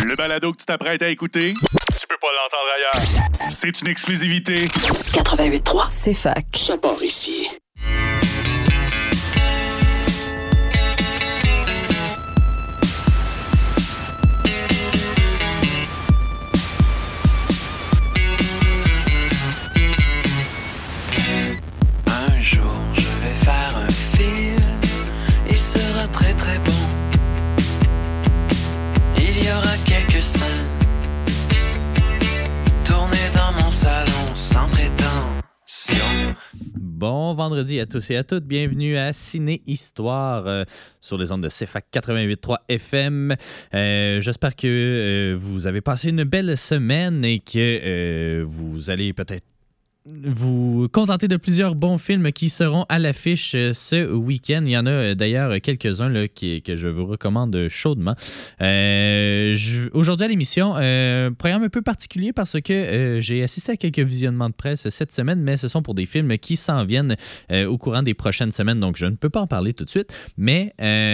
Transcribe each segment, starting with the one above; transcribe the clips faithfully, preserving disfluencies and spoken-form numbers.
Le balado que tu t'apprêtes à écouter, tu peux pas l'entendre ailleurs. C'est une exclusivité. quatre-vingt-huit trois, c'est fac. Ça part ici. Un jour, je vais faire un film. Il sera très très bon. Il y aura quelques scènes tournées dans mon salon sans prétention. Bon vendredi à tous et à toutes. Bienvenue à Ciné Histoire euh, sur les ondes de C F A C quatre-vingt-huit trois F M. Euh, j'espère que euh, vous avez passé une belle semaine et que euh, vous allez peut-être vous contenter de plusieurs bons films qui seront à l'affiche ce week-end. Il y en a d'ailleurs quelques-uns là, qui, que je vous recommande chaudement. Euh, je, aujourd'hui à l'émission, euh, programme un peu particulier parce que euh, j'ai assisté à quelques visionnements de presse cette semaine, mais ce sont pour des films qui s'en viennent euh, au courant des prochaines semaines, donc je ne peux pas en parler tout de suite. Mais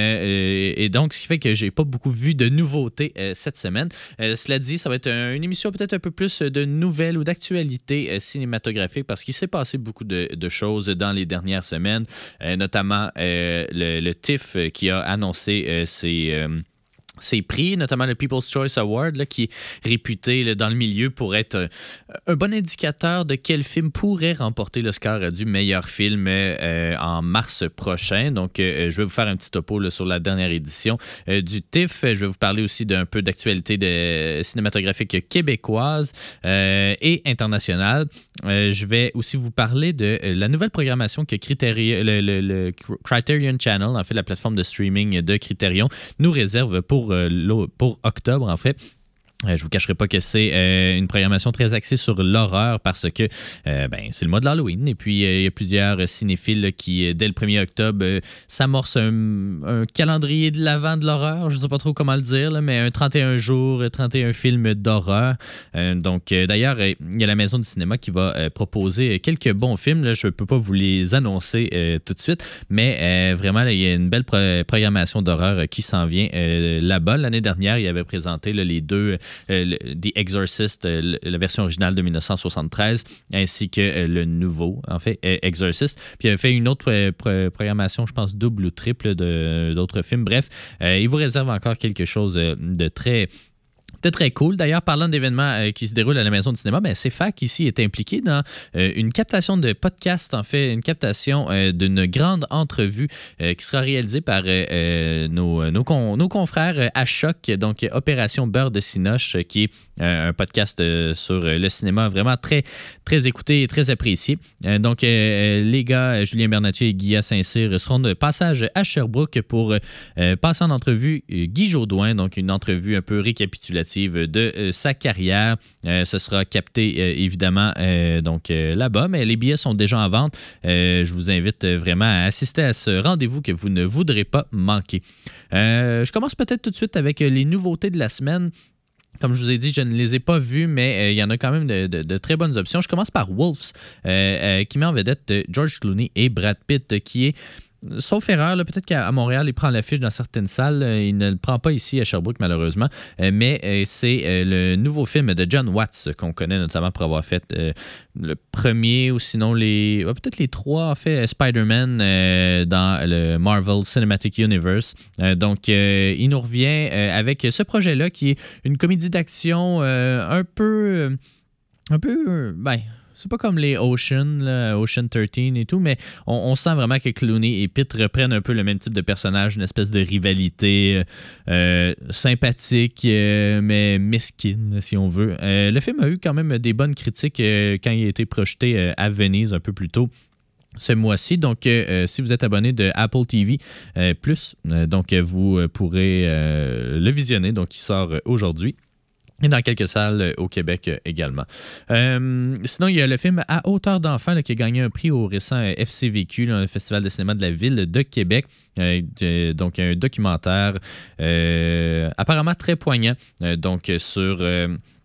euh, et donc, ce qui fait que j'ai pas beaucoup vu de nouveautés euh, cette semaine. Euh, cela dit, ça va être un, une émission peut-être un peu plus de nouvelles ou d'actualités euh, cinématographiques parce qu'il s'est passé beaucoup de, de choses dans les dernières semaines, euh, notamment euh, le, le T I F F qui a annoncé euh, ses... Euh, Ces prix, notamment le People's Choice Award, là, qui est réputé là, dans le milieu pour être euh, un bon indicateur de quel film pourrait remporter l'Oscar du meilleur film euh, en mars prochain. Donc, euh, je vais vous faire un petit topo là, sur la dernière édition euh, du T I F F. Je vais vous parler aussi d'un peu d'actualité de cinématographique québécoise euh, et internationale. Euh, je vais aussi vous parler de euh, la nouvelle programmation que Criterion, le, le, le Criterion Channel, en fait, la plateforme de streaming de Criterion, nous réserve pour pour octobre, en fait. Euh, je vous cacherai pas que c'est euh, une programmation très axée sur l'horreur parce que euh, ben, c'est le mois de l'Halloween et puis euh, il y a plusieurs cinéphiles là, qui, euh, dès le premier octobre, euh, s'amorcent un, un calendrier de l'avant de l'horreur. Je sais pas trop comment le dire, là, mais un trente et un jours, trente et un films d'horreur. Euh, donc, euh, d'ailleurs, il euh, y a la Maison du cinéma qui va euh, proposer quelques bons films. Là, je peux pas vous les annoncer euh, tout de suite, mais euh, vraiment, il y a une belle pro- programmation d'horreur euh, qui s'en vient euh, là-bas. L'année dernière, il avait présenté là, les deux Euh, le, The Exorcist, euh, la version originale de dix-neuf soixante-treize, ainsi que euh, le nouveau, en fait, euh, Exorcist. Puis il avait fait une autre euh, pro- programmation, je pense, double ou triple de, d'autres films. Bref, euh, il vous réserve encore quelque chose euh, de très... C'était très cool. D'ailleurs, parlant d'événements euh, qui se déroulent à la Maison du cinéma, ben, C F A C ici est impliqué dans euh, une captation de podcast, en fait, une captation euh, d'une grande entrevue euh, qui sera réalisée par euh, euh, nos, nos, con, nos confrères à Choc, donc Opération Beurre de Cinoche, qui est euh, un podcast euh, sur le cinéma vraiment très, très écouté et très apprécié. Euh, donc, euh, les gars, Julien Bernatchez et Guilla Saint-Cyr seront de passage à Sherbrooke pour euh, passer en entrevue euh, Guy Jodoin, donc une entrevue un peu récapitulative de euh, sa carrière. Euh, ce sera capté euh, évidemment euh, donc euh, là-bas, mais les billets sont déjà en vente. Euh, je vous invite vraiment à assister à ce rendez-vous que vous ne voudrez pas manquer. Euh, je commence peut-être tout de suite avec les nouveautés de la semaine. Comme je vous ai dit, je ne les ai pas vus, mais euh, il y en a quand même de, de, de très bonnes options. Je commence par Wolves, euh, euh, qui met en vedette George Clooney et Brad Pitt, qui est sauf erreur, là, peut-être qu'à Montréal, il prend l'affiche dans certaines salles. Il ne le prend pas ici à Sherbrooke, malheureusement. Euh, mais euh, c'est euh, le nouveau film de John Watts, qu'on connaît notamment pour avoir fait euh, le premier ou sinon les... Ouais, peut-être les trois, en fait, Spider-Man euh, dans le Marvel Cinematic Universe. Euh, donc, euh, il nous revient euh, avec ce projet-là qui est une comédie d'action euh, un peu... Un peu... Ben... C'est pas comme les Ocean, là, Ocean treize et tout, mais on, on sent vraiment que Clooney et Pitt reprennent un peu le même type de personnage, une espèce de rivalité euh, sympathique, euh, mais mesquine, si on veut. Euh, le film a eu quand même des bonnes critiques euh, quand il a été projeté euh, à Venise un peu plus tôt ce mois-ci. Donc, euh, si vous êtes abonné de Apple T V euh, plus, euh, donc vous pourrez euh, le visionner. Donc, il sort aujourd'hui. Et dans quelques salles au Québec également. Euh, sinon, il y a le film À hauteur d'enfant là, qui a gagné un prix au récent F C V Q, là, le Festival de cinéma de la ville de Québec. Euh, de, donc, un documentaire euh, apparemment très poignant euh, donc sur... Euh,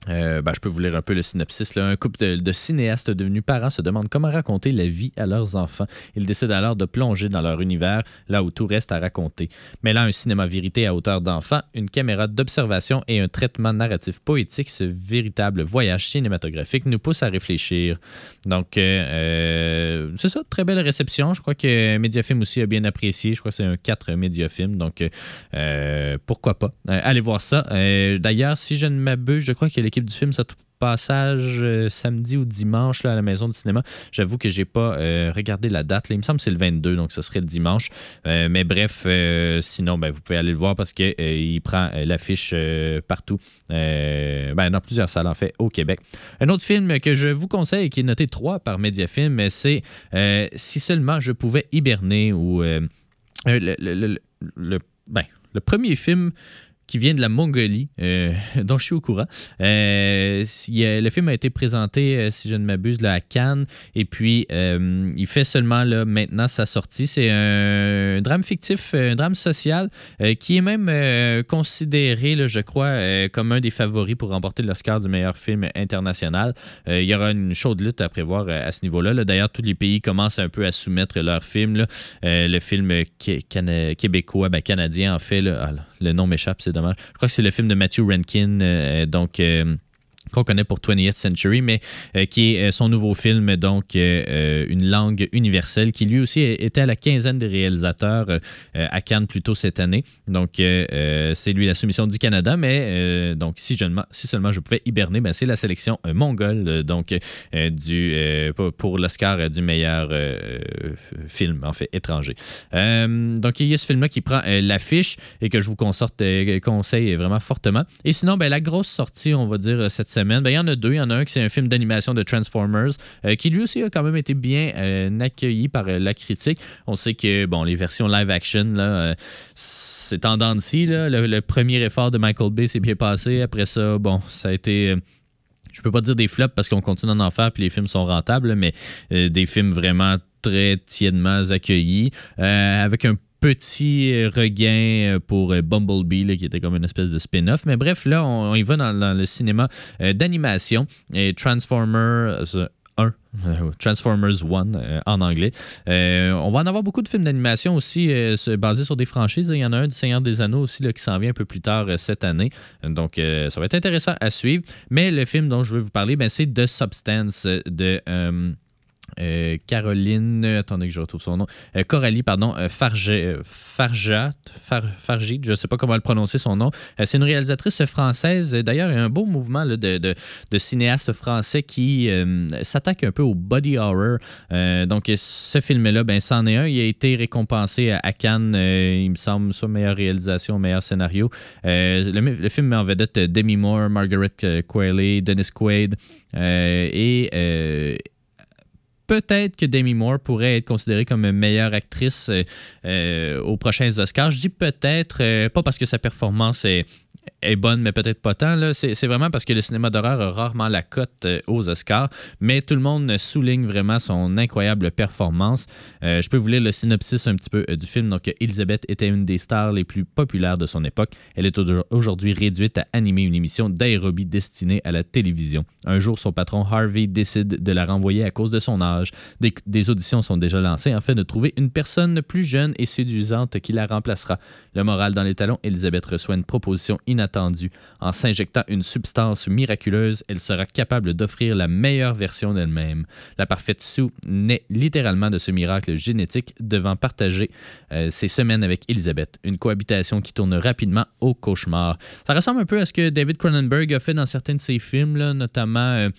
Euh, ben, je peux vous lire un peu le synopsis. Là. Un couple de, de cinéastes devenus parents se demandent comment raconter la vie à leurs enfants. Ils décident alors de plonger dans leur univers, là où tout reste à raconter. Mais là, un cinéma vérité à hauteur d'enfant, une caméra d'observation et un traitement narratif poétique, ce véritable voyage cinématographique nous pousse à réfléchir. Donc, euh, euh, c'est ça, très belle réception. Je crois que Mediafilm aussi a bien apprécié. Je crois que c'est un quatre Mediafilm. Donc, euh, pourquoi pas? Euh, allez voir ça. Euh, d'ailleurs, si je ne m'abuse, je crois que l'équipe du film, ça passage euh, samedi ou dimanche là, à la maison du cinéma. J'avoue que j'ai pas euh, regardé la date. Là. Il me semble que c'est le vingt-deux, donc ce serait le dimanche. Euh, mais bref, euh, sinon, ben, vous pouvez aller le voir parce qu'il euh, prend euh, l'affiche euh, partout. Euh, ben, dans plusieurs salles, en fait, au Québec. Un autre film que je vous conseille et qui est noté trois par Mediafilm, c'est euh, Si seulement je pouvais hiberner ou euh, le, le, le, le, ben, le premier film qui vient de la Mongolie, euh, dont je suis au courant. Euh, a, le film a été présenté, euh, si je ne m'abuse, là, à Cannes, et puis euh, il fait seulement là, maintenant sa sortie. C'est un, un drame fictif, un drame social, euh, qui est même euh, considéré, là, je crois, euh, comme un des favoris pour remporter l'Oscar du meilleur film international. Euh, il y aura une chaude lutte à prévoir euh, à ce niveau-là. Là. D'ailleurs, tous les pays commencent un peu à soumettre leurs films. Là. Euh, le film qu- can- québécois, ben, canadien, en fait, là, ah, là, le nom m'échappe, c'est dommage. Je crois que c'est le film de Matthew Rankin, euh, donc euh, qu'on connaît pour twentieth Century, mais euh, qui est euh, son nouveau film, donc euh, une langue universelle, qui lui aussi était à la quinzaine des réalisateurs euh, à Cannes plus tôt cette année. Donc, euh, c'est lui la soumission du Canada, mais euh, donc si, je, si seulement je pouvais hiberner, ben, c'est la sélection euh, mongole, euh, donc euh, du, euh, pour l'Oscar du meilleur euh, film, en fait, étranger. Euh, donc, il y a ce film-là qui prend euh, l'affiche et que je vous consorte, euh, conseille vraiment fortement. Et sinon, ben, la grosse sortie, on va dire, cette semaine, ben, il y en a deux. Il y en a un qui c'est un film d'animation de Transformers euh, qui lui aussi a quand même été bien euh, accueilli par euh, la critique. On sait que bon, les versions live action, là, euh, c'est en dents de scie, là. Le, le premier effort de Michael Bay s'est bien passé. Après ça, bon, ça a été... Euh, je peux pas dire des flops parce qu'on continue d'en faire puis les films sont rentables, mais euh, des films vraiment très tièdement accueillis, euh, avec un petit regain pour Bumblebee, là, qui était comme une espèce de spin-off. Mais bref, là, on, on y va dans, dans le cinéma euh, d'animation. Et Transformers un, Transformers un euh, en anglais. Euh, on va en avoir beaucoup de films d'animation aussi euh, basés sur des franchises. Il y en a un du Seigneur des Anneaux aussi là, qui s'en vient un peu plus tard euh, cette année. Donc, euh, ça va être intéressant à suivre. Mais le film dont je veux vous parler, ben, c'est The Substance de... Euh, Euh, Caroline, attendez que je retrouve son nom, euh, Coralie, pardon, euh, Farge, Farjat, Far, Fargit, je ne sais pas comment le prononcer son nom. Euh, c'est une réalisatrice française. D'ailleurs, il y a un beau mouvement là, de, de, de cinéastes français qui euh, s'attaque un peu au body horror. Euh, donc, ce film-là, ben, c'en est un. Il a été récompensé à, à Cannes, euh, il me semble, soit meilleure réalisation, meilleur scénario. Euh, le, le film met en vedette Demi Moore, Margaret Qualley, Dennis Quaid euh, et... Euh, peut-être que Demi Moore pourrait être considérée comme meilleure actrice euh, euh, aux prochains Oscars. Je dis peut-être, euh, pas parce que sa performance est, est bonne, mais peut-être pas tant. Là. C'est, c'est vraiment parce que le cinéma d'horreur a rarement la cote euh, aux Oscars, mais tout le monde souligne vraiment son incroyable performance. Euh, je peux vous lire le synopsis un petit peu euh, du film. Donc, Elizabeth était une des stars les plus populaires de son époque. Elle est aujourd'hui réduite à animer une émission d'aérobie destinée à la télévision. Un jour, son patron Harvey décide de la renvoyer à cause de son âge. Des, des auditions sont déjà lancées afin de trouver une personne plus jeune et séduisante qui la remplacera. Le moral dans les talons, Elizabeth reçoit une proposition inattendue. En s'injectant une substance miraculeuse, elle sera capable d'offrir la meilleure version d'elle-même. La parfaite Sue naît littéralement de ce miracle génétique, devant partager euh, ses semaines avec Elizabeth. Une cohabitation qui tourne rapidement au cauchemar. Ça ressemble un peu à ce que David Cronenberg a fait dans certains de ses films, là, notamment... Euh,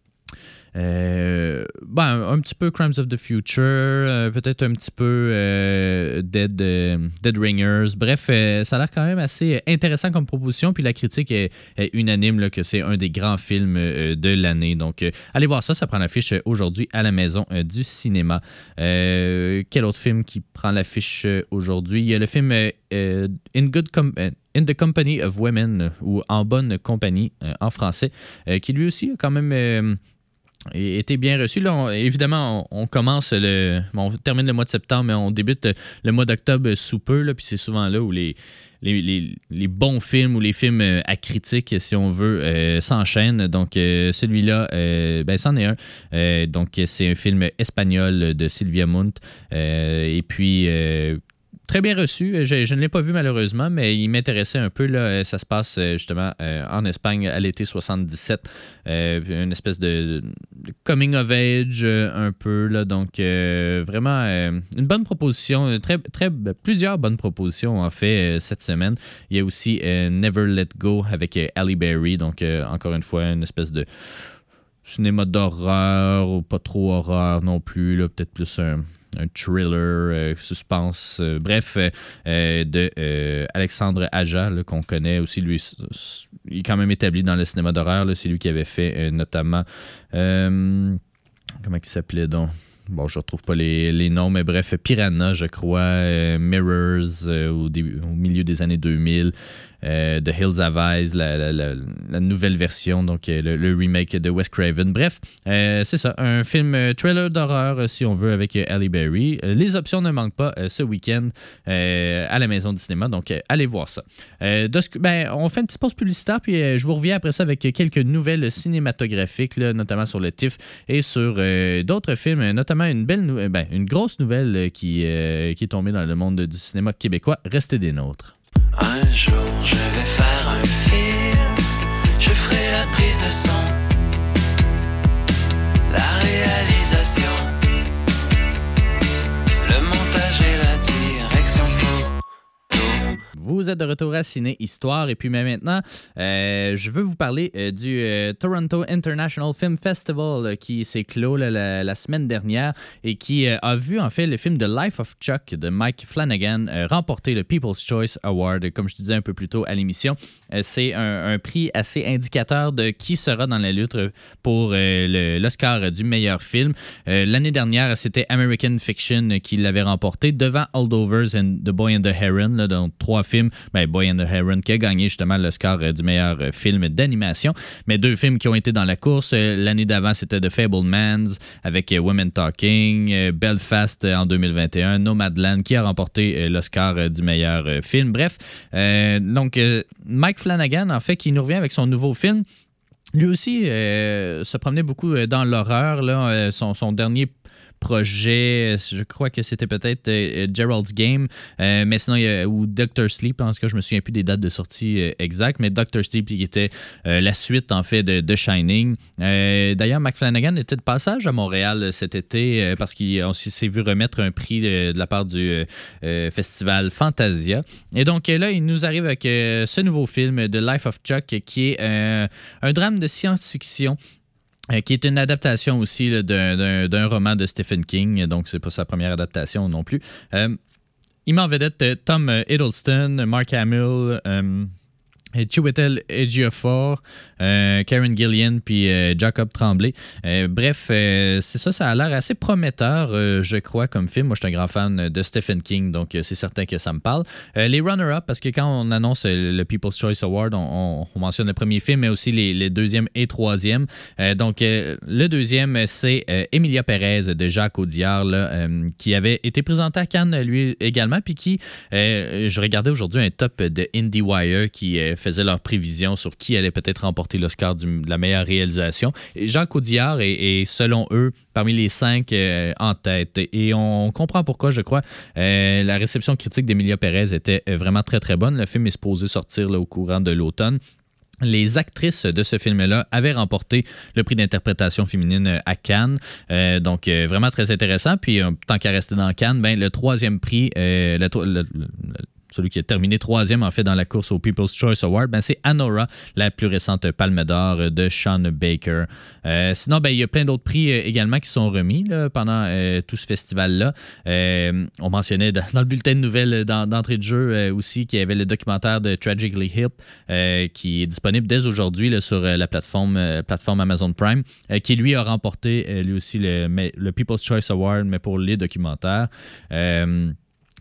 Euh, ben, un petit peu Crimes of the Future, euh, peut-être un petit peu euh, Dead, euh, Dead Ringers. Bref, euh, ça a l'air quand même assez intéressant comme proposition. Puis la critique est, est unanime là, que c'est un des grands films euh, de l'année. Donc, euh, allez voir ça. Ça prend l'affiche aujourd'hui à la Maison euh, du cinéma. Euh, quel autre film qui prend l'affiche aujourd'hui? Il y a le film euh, In Good Com- In the Company of Women, ou En bonne compagnie euh, en français, euh, qui lui aussi a quand même... Euh, été bien reçu. Là, on, évidemment, on, on commence le... On termine le mois de septembre, mais on débute le mois d'octobre sous peu, là, puis c'est souvent là où les, les, les, les bons films ou les films à critique, si on veut, euh, s'enchaînent. Donc, euh, celui-là, euh, ben, c'en est un. Euh, donc, c'est un film espagnol de Silvia Munt. Euh, et puis... Euh, très bien reçu. Je, je ne l'ai pas vu malheureusement, mais il m'intéressait un peu. Là. Ça se passe justement euh, en Espagne à l'été soixante-dix-sept. Euh, une espèce de, de coming of age euh, un peu. Là. Donc, euh, vraiment euh, une bonne proposition. Très, très, plusieurs bonnes propositions en fait euh, cette semaine. Il y a aussi euh, Never Let Go avec euh, Halle Berry. Donc, euh, encore une fois, une espèce de cinéma d'horreur ou pas trop horreur non plus. Là. Peut-être plus un... un thriller, euh, suspense, euh, bref, euh, de euh, Alexandre Aja, là, qu'on connaît aussi, lui, il est quand même établi dans le cinéma d'horreur, là, c'est lui qui avait fait euh, notamment, euh, comment il s'appelait donc? Bon, je ne retrouve pas les, les noms, mais bref, Piranha, je crois, euh, Mirrors euh, au, début, au milieu des années deux mille, euh, The Hills Have Eyes, la, la, la, la nouvelle version, donc euh, le, le remake de Wes Craven. Bref, euh, c'est ça, un film euh, thriller d'horreur, euh, si on veut, avec euh, Halle Berry. Euh, les options ne manquent pas euh, ce week-end euh, à la Maison du cinéma, donc euh, allez voir ça. Euh, de ce, ben, on fait une petite pause publicitaire, puis euh, je vous reviens après ça avec quelques nouvelles cinématographiques, là, notamment sur le T I F F et sur euh, d'autres films, notamment une belle nou- ben, une grosse nouvelle qui, euh, qui est tombée dans le monde du cinéma québécois. Restez des nôtres. Un jour je vais faire un film, je ferai la prise de son, la réalisation, le montage et la direction photo. Vous êtes de retour à Ciné Histoire et puis mais maintenant, euh, je veux vous parler euh, du euh, Toronto International Film Festival euh, qui s'est clos là, la, la semaine dernière et qui euh, a vu en fait le film The Life of Chuck de Mike Flanagan euh, remporter le People's Choice Award, comme je disais un peu plus tôt à l'émission. Euh, c'est un, un prix assez indicateur de qui sera dans la lutte pour euh, le, l'Oscar du meilleur film. Euh, l'année dernière, c'était American Fiction qui l'avait remporté devant Holdovers and The Boy and the Heron, là, donc trois films. Ben, Boy and the Heron qui a gagné justement l'Oscar euh, du meilleur euh, film d'animation. Mais deux films qui ont été dans la course. Euh, l'année d'avant, c'était The Fabelmans avec euh, Women Talking, euh, Belfast euh, en deux mille vingt et un, Nomadland qui a remporté euh, l'Oscar euh, du meilleur euh, film. Bref, euh, donc euh, Mike Flanagan, en fait, qui nous revient avec son nouveau film. Lui aussi euh, se promenait beaucoup dans l'horreur. Là, euh, son, son dernier projet, je crois que c'était peut-être euh, Gerald's Game, euh, mais sinon, il y a, ou Doctor Sleep, en tout cas, je me souviens plus des dates de sortie euh, exactes, mais Doctor Sleep, qui était euh, la suite, en fait, de The Shining. Euh, d'ailleurs, Mike Flanagan était de passage à Montréal cet été euh, parce qu'on s'est vu remettre un prix de, de la part du euh, festival Fantasia. Et donc, là, il nous arrive avec euh, ce nouveau film, The Life of Chuck, qui est euh, un drame de science-fiction. Euh, qui est une adaptation aussi là, d'un, d'un, d'un roman de Stephen King, donc c'est pas sa première adaptation non plus. Euh, il met en vedette Tom Hiddleston, Mark Hamill, euh, Chiwetel Ejiofor, euh, Karen Gillian puis euh, Jacob Tremblay. Euh, bref, euh, c'est ça, ça a l'air assez prometteur, euh, je crois, comme film. Moi, je suis un grand fan de Stephen King, donc euh, c'est certain que ça me parle. Euh, les runner-up, parce que quand on annonce euh, le People's Choice Award, on, on, on mentionne le premier film, mais aussi les, les deuxième et troisième. Euh, donc, euh, le deuxième, c'est euh, Emilia Pérez de Jacques Audiard, là, euh, qui avait été présenté à Cannes, lui également, puis qui, euh, je regardais aujourd'hui un top de IndieWire qui euh, faisaient leurs prévisions sur qui allait peut-être remporter l'Oscar du, de la meilleure réalisation. Et Jacques Audiard est, est, selon eux, parmi les cinq euh, en tête. Et on comprend pourquoi, je crois. Euh, la réception critique d'Emilia Pérez était vraiment très, très bonne. Le film est supposé sortir là, au courant de l'automne. Les actrices de ce film-là avaient remporté le prix d'interprétation féminine à Cannes. Euh, donc, euh, vraiment très intéressant. Puis, euh, tant qu'à rester dans Cannes, ben, le troisième prix, euh, le, le, le, celui qui a terminé troisième, en fait, dans la course au People's Choice Award, ben, c'est Anora, la plus récente Palme d'Or de Sean Baker. Euh, sinon, ben, il y a plein d'autres prix euh, également qui sont remis là, pendant euh, tout ce festival-là. Euh, on mentionnait dans, dans le bulletin de nouvelles dans, d'entrée de jeu euh, aussi qu'il y avait le documentaire de Tragically Hip euh, qui est disponible dès aujourd'hui là, sur euh, la plateforme, euh, plateforme Amazon Prime, euh, qui lui a remporté euh, lui aussi le, le People's Choice Award, mais pour les documentaires. Euh,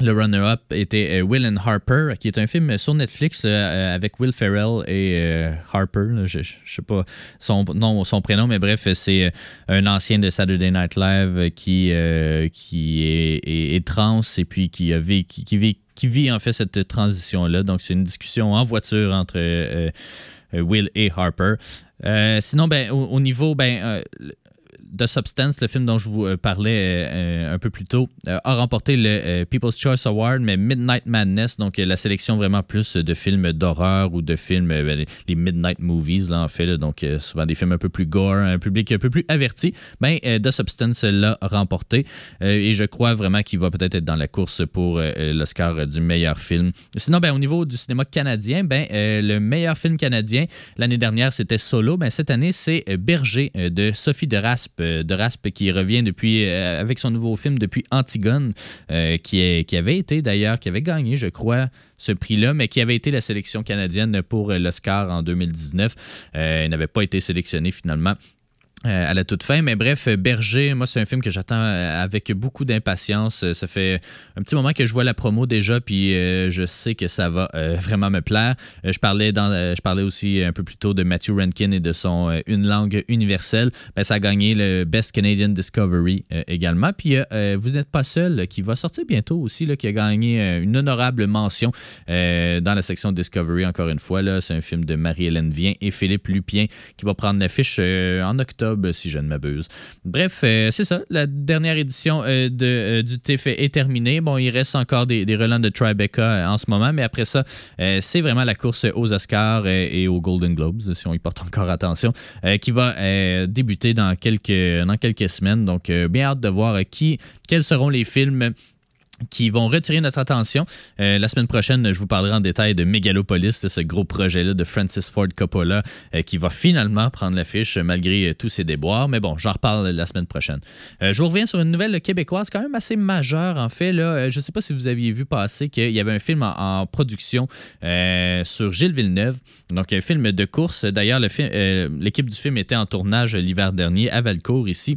Le runner-up était euh, Will and Harper, qui est un film sur Netflix euh, avec Will Ferrell et euh, Harper. Là, je ne sais pas son nom, son prénom, mais bref, c'est un ancien de Saturday Night Live qui, euh, qui est, est, est trans et puis qui, a vé, qui, qui, vit, qui vit en fait cette transition-là. Donc, c'est une discussion en voiture entre euh, euh, Will et Harper. Euh, sinon, ben, au, au niveau... Ben, euh, The Substance, le film dont je vous parlais euh, un peu plus tôt, euh, a remporté le euh, People's Choice Award, mais Midnight Madness, donc euh, la sélection vraiment plus de films d'horreur ou de films, euh, les Midnight Movies, là, en fait, là, donc euh, souvent des films un peu plus gore, un public un peu plus averti, ben, euh, The Substance l'a remporté euh, et je crois vraiment qu'il va peut-être être dans la course pour euh, l'Oscar du meilleur film. Sinon, ben, au niveau du cinéma canadien, ben, euh, le meilleur film canadien, l'année dernière, c'était Solo, ben, cette année, c'est Berger euh, de Sophie de Raspe, de Raspe qui revient depuis euh, avec son nouveau film depuis Antigone, euh, qui, est, qui avait été d'ailleurs, qui avait gagné, je crois, ce prix-là, mais qui avait été la sélection canadienne pour l'Oscar en deux mille dix-neuf. Euh, il n'avait pas été sélectionné finalement. Euh, à la toute fin. Mais bref, Berger, moi, c'est un film que j'attends avec beaucoup d'impatience. Ça fait un petit moment que je vois la promo déjà, puis euh, je sais que ça va euh, vraiment me plaire. Euh, je, parlais dans, euh, je parlais aussi un peu plus tôt de Matthew Rankin et de son euh, Une langue universelle. Ben, ça a gagné le Best Canadian Discovery euh, également. Puis euh, Vous n'êtes pas seul, qui va sortir bientôt aussi, là, qui a gagné euh, une honorable mention euh, dans la section Discovery, encore une fois. Là, c'est un film de Marie-Hélène Vien et Philippe Lupien qui va prendre l'affiche euh, en octobre, si je ne m'abuse. Bref, euh, c'est ça. La dernière édition euh, de, euh, du T F est terminée. Bon, il reste encore des, des relents de Tribeca euh, en ce moment, mais après ça, euh, c'est vraiment la course aux Oscars euh, et aux Golden Globes, si on y porte encore attention, euh, qui va euh, débuter dans quelques, dans quelques semaines. Donc, euh, bien hâte de voir euh, qui, quels seront les films qui vont retirer notre attention. Euh, la semaine prochaine, je vous parlerai en détail de Megalopolis, de ce gros projet-là de Francis Ford Coppola euh, qui va finalement prendre l'affiche malgré euh, tous ses déboires. Mais bon, j'en reparle la semaine prochaine. Euh, je vous reviens sur une nouvelle québécoise quand même assez majeure, en fait. Là, euh, je ne sais pas si vous aviez vu passer qu'il y avait un film en, en production euh, sur Gilles Villeneuve. Donc, un film de course. D'ailleurs, le film, euh, l'équipe du film était en tournage l'hiver dernier à Valcourt, ici.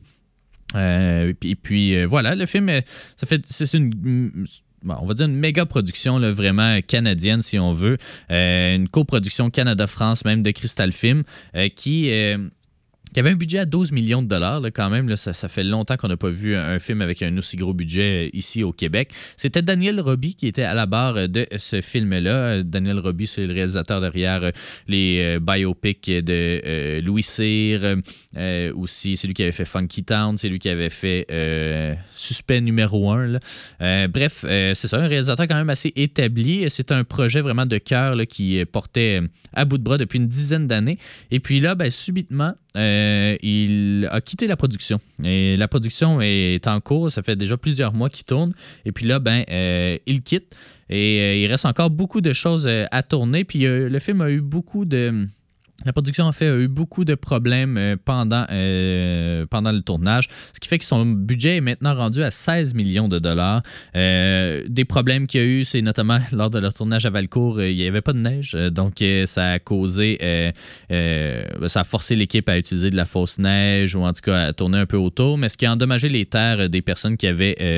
Euh, et puis euh, voilà, le film, ça fait, c'est une, bon, on va dire une méga production là, vraiment canadienne si on veut, euh, une coproduction Canada-France même de Crystal Film euh, qui euh, qui avait un budget à douze millions de dollars là, quand même. Là, ça, ça fait longtemps qu'on n'a pas vu un, un film avec un aussi gros budget ici au Québec. C'était Daniel Roby qui était à la barre de ce film-là. Daniel Roby, c'est le réalisateur derrière les euh, biopics de euh, Louis Cyr. Euh, aussi, c'est lui qui avait fait Funky Town. C'est lui qui avait fait euh, Suspect numéro un. Là. Euh, bref, euh, c'est ça, un réalisateur quand même assez établi. C'est un projet vraiment de cœur là, qui portait à bout de bras depuis une dizaine d'années. Et puis là, ben, subitement, Euh, il a quitté la production. Et la production est en cours. Ça fait déjà plusieurs mois qu'il tourne. Et puis là, ben, euh, il quitte. Et euh, il reste encore beaucoup de choses euh, à tourner. Puis euh, le film a eu beaucoup de... La production, en fait, a eu beaucoup de problèmes euh, pendant, euh, pendant le tournage, ce qui fait que son budget est maintenant rendu à seize millions de dollars. Euh, des problèmes qu'il y a eu, c'est notamment lors de leur tournage à Valcourt, euh, il n'y avait pas de neige, euh, donc euh, ça a causé, euh, euh, ça a forcé l'équipe à utiliser de la fausse neige ou en tout cas à tourner un peu autour, mais ce qui a endommagé les terres des personnes qui avaient euh,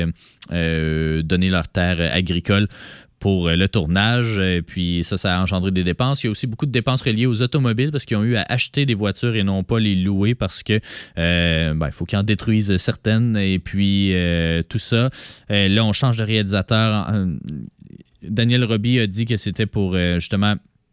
euh, donné leurs terres agricoles pour le tournage, et puis ça, ça a engendré des dépenses. Il y a aussi beaucoup de dépenses reliées aux automobiles parce qu'ils ont eu à acheter des voitures et non pas les louer parce que euh, ben, il faut qu'ils en détruisent certaines et puis euh, tout ça. Euh, là, on change de réalisateur. Daniel Roby a dit que c'était pour euh, justement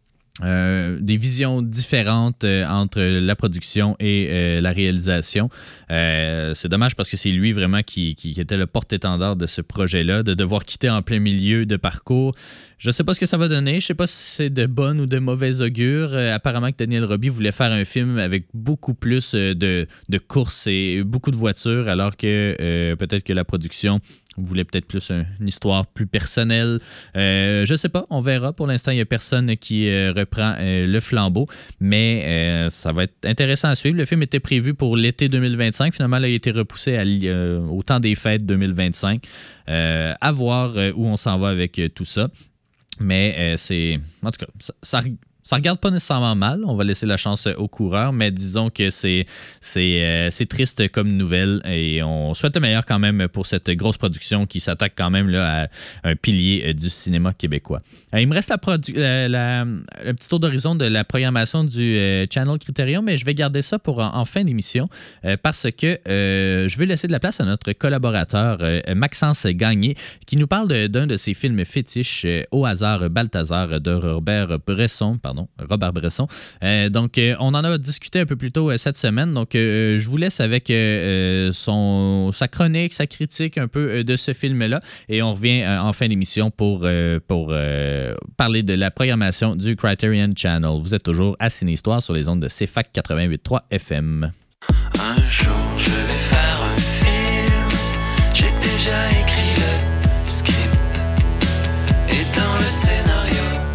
Euh, des visions différentes euh, entre la production et euh, la réalisation. Euh, c'est dommage parce que c'est lui vraiment qui, qui, qui était le porte-étendard de ce projet-là, de devoir quitter en plein milieu de parcours. Je ne sais pas ce que ça va donner. Je ne sais pas si c'est de bonne ou de mauvaise augure. Euh, apparemment que Daniel Roby voulait faire un film avec beaucoup plus de, de courses et beaucoup de voitures, alors que euh, peut-être que la production voulait peut-être plus un, une histoire plus personnelle. Euh, je sais pas, on verra. Pour l'instant, il n'y a personne qui euh, reprend euh, le flambeau, mais euh, ça va être intéressant à suivre. Le film était prévu pour l'été deux mille vingt-cinq. Finalement, il a été repoussé à, euh, au temps des fêtes deux mille vingt-cinq. Euh, à voir euh, où on s'en va avec euh, tout ça. Mais euh, c'est... En tout cas, ça... ça ça regarde pas nécessairement mal. On va laisser la chance aux coureurs, mais disons que c'est, c'est, euh, c'est triste comme nouvelle et on souhaite le meilleur quand même pour cette grosse production qui s'attaque quand même là, à un pilier du cinéma québécois. Euh, il me reste la, produ- la, la, le petit tour d'horizon de la programmation du euh, Channel Criterion, mais je vais garder ça pour en, en fin d'émission euh, parce que euh, je veux laisser de la place à notre collaborateur euh, Maxence Gagné qui nous parle de, d'un de ses films fétiches, euh, Au hasard Balthazar de Robert Bresson, pardon. Robert Bresson. Euh, donc, euh, on en a discuté un peu plus tôt euh, cette semaine. Donc, euh, je vous laisse avec euh, son, sa chronique, sa critique un peu euh, de ce film-là. Et on revient euh, en fin d'émission pour, euh, pour euh, parler de la programmation du Criterion Channel. Vous êtes toujours à Ciné-Histoire sur les ondes de C F A C quatre-vingt-huit point trois F M. Un jour, je vais faire un film. J'ai déjà écrit le script et dans le scénario.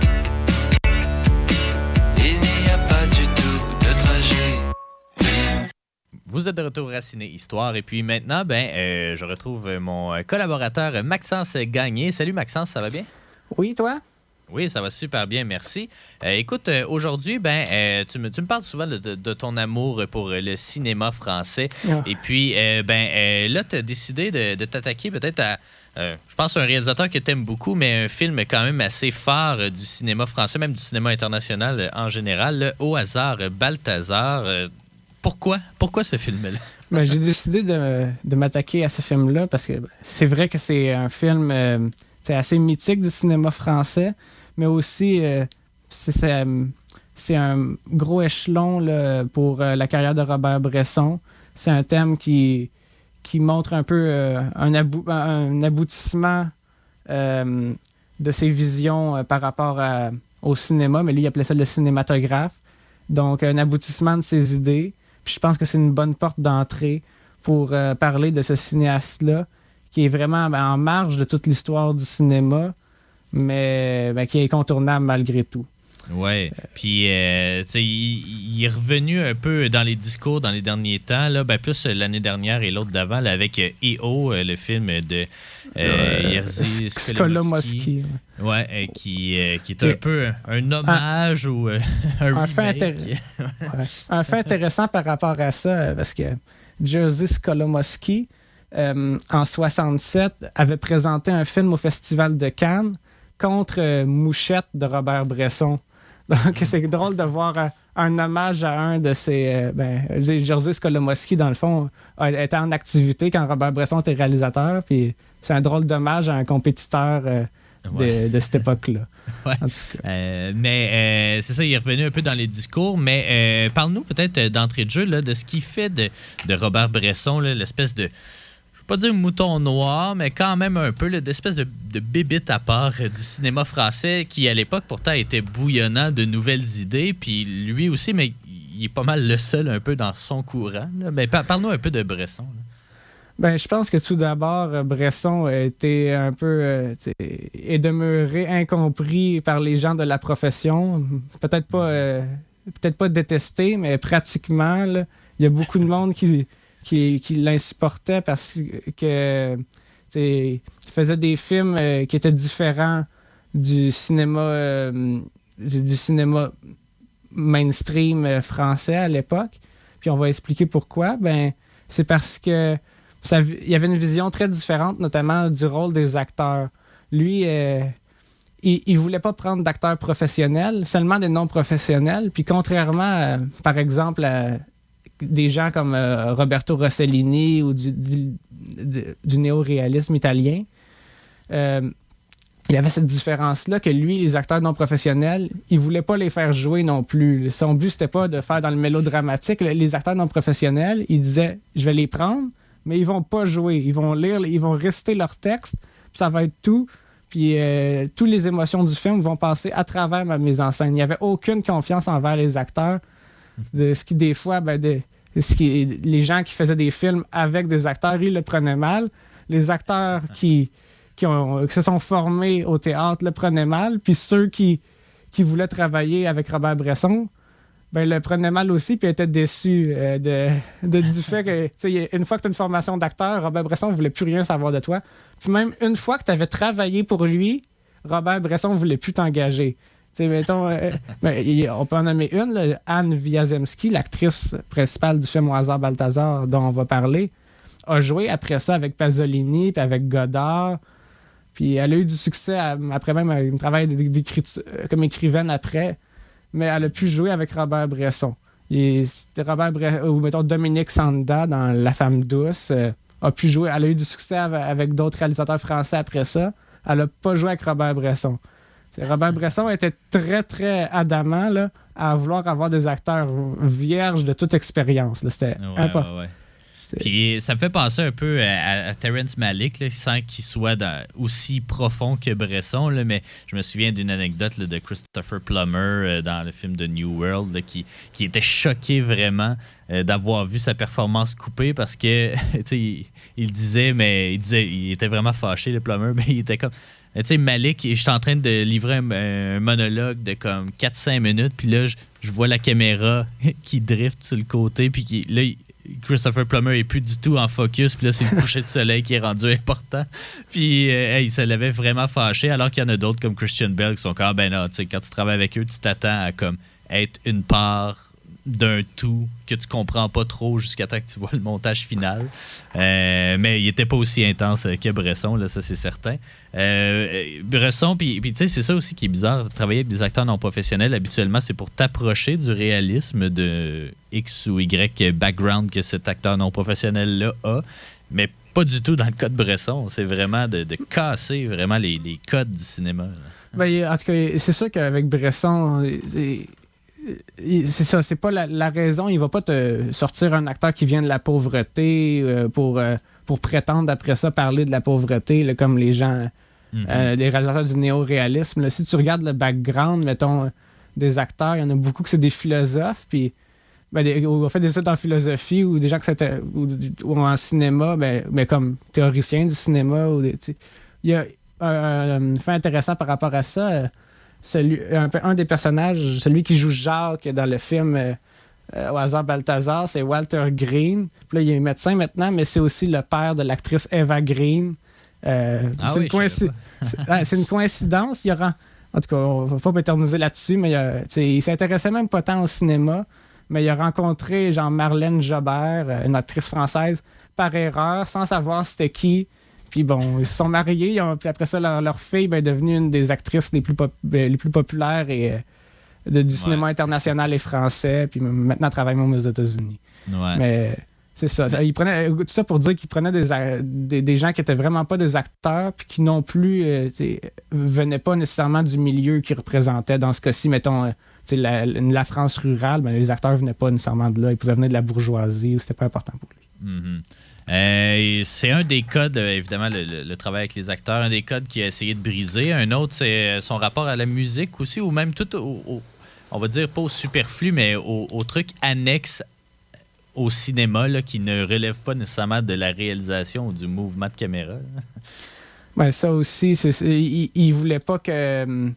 Vous êtes de retour à Ciné Histoire et puis maintenant, ben, euh, je retrouve mon collaborateur Maxence Gagné. Salut Maxence, ça va bien? Oui, toi? Oui, ça va super bien, merci. Euh, écoute, euh, aujourd'hui, ben, euh, tu, me, tu me parles souvent de, de, de ton amour pour le cinéma français. Oh. Et puis, euh, ben, euh, là, tu as décidé de, de t'attaquer peut-être à... Euh, je pense à un réalisateur que tu aimes beaucoup, mais un film quand même assez phare euh, du cinéma français, même du cinéma international euh, en général, le Au hasard Balthazar. Euh, Pourquoi? Pourquoi ce film-là? Ben, j'ai décidé de, de m'attaquer à ce film-là parce que c'est vrai que c'est un film euh, c'est assez mythique du cinéma français, mais aussi euh, c'est, c'est, c'est un gros échelon là, pour euh, la carrière de Robert Bresson. C'est un thème qui, qui montre un peu euh, un, abou- un aboutissement euh, de ses visions euh, par rapport à, au cinéma, mais lui, il appelait ça le cinématographe. Donc, un aboutissement de ses idées. Puis je pense que c'est une bonne porte d'entrée pour euh, parler de ce cinéaste-là, qui est vraiment ben, en marge de toute l'histoire du cinéma, mais ben, qui est incontournable malgré tout. Oui, puis euh, il, il est revenu un peu dans les discours dans les derniers temps, là, ben, plus l'année dernière et l'autre d'avant, là, avec E O, le film de euh, Jerzy Skolimowski. Ouais, euh, qui, euh, qui est un et, peu un hommage un, ou euh, un, un, fait intér- ouais. un fait intéressant par rapport à ça, parce que Jerzy Skolimowski, euh, en soixante-sept, avait présenté un film au Festival de Cannes contre euh, Mouchette de Robert Bresson. Donc, c'est drôle de voir un, un hommage à un de ces... Euh, ben, Jerzy Skolimowski, dans le fond, était en activité quand Robert Bresson était réalisateur, puis c'est un drôle d'hommage à un compétiteur euh, ouais. de, de cette époque-là. Ouais. En tout cas. Euh, mais euh, c'est ça, il est revenu un peu dans les discours, mais euh, parle-nous peut-être d'entrée de jeu là, de ce qu'il fait de, de Robert Bresson, là, l'espèce de... pas dire mouton noir, mais quand même un peu là, d'espèce de, de bébite à part euh, du cinéma français qui, à l'époque, pourtant était bouillonnant de nouvelles idées. Puis lui aussi, mais il est pas mal le seul un peu dans son courant. Là. Mais par, parle-nous un peu de Bresson. Là. Ben, je pense que tout d'abord, Bresson a été un peu euh, est demeuré incompris par les gens de la profession. Peut-être pas, euh, peut-être pas détesté, mais pratiquement, là, il y a beaucoup de monde qui... Qui, qui l'insupportait parce que il faisait des films euh, qui étaient différents du cinéma euh, du, du cinéma mainstream euh, français à l'époque. Puis on va expliquer pourquoi. Ben, c'est parce que ça, il y avait une vision très différente, notamment du rôle des acteurs. Lui, euh, il, il voulait pas prendre d'acteurs professionnels, seulement des non-professionnels. Puis contrairement, à, par exemple, à des gens comme euh, Roberto Rossellini ou du, du, du, du néo-réalisme italien, euh, il y avait cette différence-là que lui, les acteurs non professionnels, il ne voulait pas les faire jouer non plus. Son but, c'était pas de faire dans le mélodramatique. Les acteurs non professionnels, il disait « je vais les prendre, mais ils vont pas jouer. Ils vont lire, ils vont réciter leur texte, puis ça va être tout. Puis euh, toutes les émotions du film vont passer à travers ma mise en scène. Il n'y avait aucune confiance envers les acteurs. De ce qui, des fois, ben, de, ce qui, les gens qui faisaient des films avec des acteurs, ils le prenaient mal. Les acteurs qui, qui, ont, qui se sont formés au théâtre le prenaient mal. Puis ceux qui, qui voulaient travailler avec Robert Bresson, ben, le prenaient mal aussi, puis étaient déçus euh, de, de, du fait que, une fois que tu as une formation d'acteur, Robert Bresson ne voulait plus rien savoir de toi. Puis même une fois que tu avais travaillé pour lui, Robert Bresson ne voulait plus t'engager. sais, mettons, euh, ben, y- on peut en nommer une, là, Anne Wiazemski, l'actrice principale du film Au hasard Balthazar dont on va parler, a joué après ça avec Pasolini puis avec Godard. Puis elle a eu du succès à- après même un travail d'écriture, comme écrivaine après, mais elle a pu jouer avec Robert Bresson. Et c'était Robert Bre- ou mettons Dominique Sanda dans La femme douce euh, a pu jouer. Elle a eu du succès avec, avec d'autres réalisateurs français après ça. Elle a pas joué avec Robert Bresson. C'est, Robert Bresson était très très adamant là, à vouloir avoir des acteurs vierges de toute expérience. Là. C'était Ouais, important. ouais, ouais. Puis ça me fait penser un peu à, à Terrence Malick, là, sans qu'il soit dans- aussi profond que Bresson, là, mais je me souviens d'une anecdote là, de Christopher Plummer euh, dans le film de New World, là, qui, qui était choqué vraiment euh, d'avoir vu sa performance coupée parce que, tu sais, il, il disait, mais il disait, il était vraiment fâché, le Plummer, mais il était comme... Tu sais, Malik, je suis en train de livrer un, un monologue de comme quatre cinq minutes, puis là, je, je vois la caméra qui drift sur le côté, puis qui, là, il- Christopher Plummer est plus du tout en focus, puis là, c'est le coucher de soleil qui est rendu important. Puis, euh, hey, ça l'avait vraiment fâché, alors qu'il y en a d'autres comme Christian Bale qui sont comme, ah, ben non, tu sais, quand tu travailles avec eux, tu t'attends à comme être une part d'un tout que tu comprends pas trop jusqu'à temps que tu vois le montage final. Euh, mais il était pas aussi intense que Bresson, là, ça c'est certain. Euh, Bresson, puis tu sais, c'est ça aussi qui est bizarre, travailler avec des acteurs non professionnels, habituellement, c'est pour t'approcher du réalisme de X ou Y background que cet acteur non professionnel-là a, mais pas du tout dans le cas de Bresson. C'est vraiment de, de casser vraiment les, les codes du cinéma. Là. Ben, en tout cas, c'est sûr qu'avec Bresson, c'est, c'est ça, c'est pas la, la raison. Il va pas te sortir un acteur qui vient de la pauvreté euh, pour, euh, pour prétendre après ça parler de la pauvreté, là, comme les gens, Mm-hmm. euh, les réalisateurs du néo-réalisme. Là. Si tu regardes le background, mettons, euh, des acteurs, il y en a beaucoup que c'est des philosophes, puis ben, des, ou ont fait des études en philosophie, ou des gens que c'était, ou, ou en cinéma, ben, mais comme théoriciens du cinéma. Ou des, tu sais. Il y a un, un fait intéressant par rapport à ça. euh, Celui, un, un des personnages, celui qui joue Jacques dans le film euh, euh, Au hasard Balthazar, c'est Walter Green. Puis là, il est médecin maintenant, mais c'est aussi le père de l'actrice Eva Green. Euh, Ah c'est, oui, une coïnci- c'est, ouais, c'est une coïncidence. Il y aura, en tout cas, on ne va pas m'éterniser là-dessus, mais euh, il s'intéressait même pas tant au cinéma, mais il a rencontré genre Marlène Jobert, euh, une actrice française, par erreur, sans savoir c'était qui. Puis bon, ils se sont mariés, ils ont- puis après ça, leur, leur fille ben, est devenue une des actrices les plus, pop- les plus populaires et, euh, de- du cinéma Ouais. international et français, puis maintenant elle travaille même aux États-Unis. Ouais. Mais c'est ça. ça- il prenait, tout ça pour dire qu'il prenait des, a- des, des gens qui étaient vraiment pas des acteurs, puis qui non plus euh, tu sais, venaient pas nécessairement du milieu qu'ils représentaient. Dans ce cas-ci, mettons, euh, tu sais, la, la France rurale, ben, les acteurs venaient pas nécessairement de là. Ils pouvaient venir de la bourgeoisie, c'était pas important pour lui. Mhm. Euh, c'est un des codes, euh, évidemment, le, le- le travail avec les acteurs, un des codes qu'il a essayé de briser. Un autre, c'est son rapport à la musique aussi, ou même tout au, au- on va dire pas au superflu, mais au, au truc annexe au cinéma là, qui ne relève pas nécessairement de la réalisation ou du mouvement de caméra. là. Ben, ça aussi, c'est, c'est- il, il voulait pas que. euh,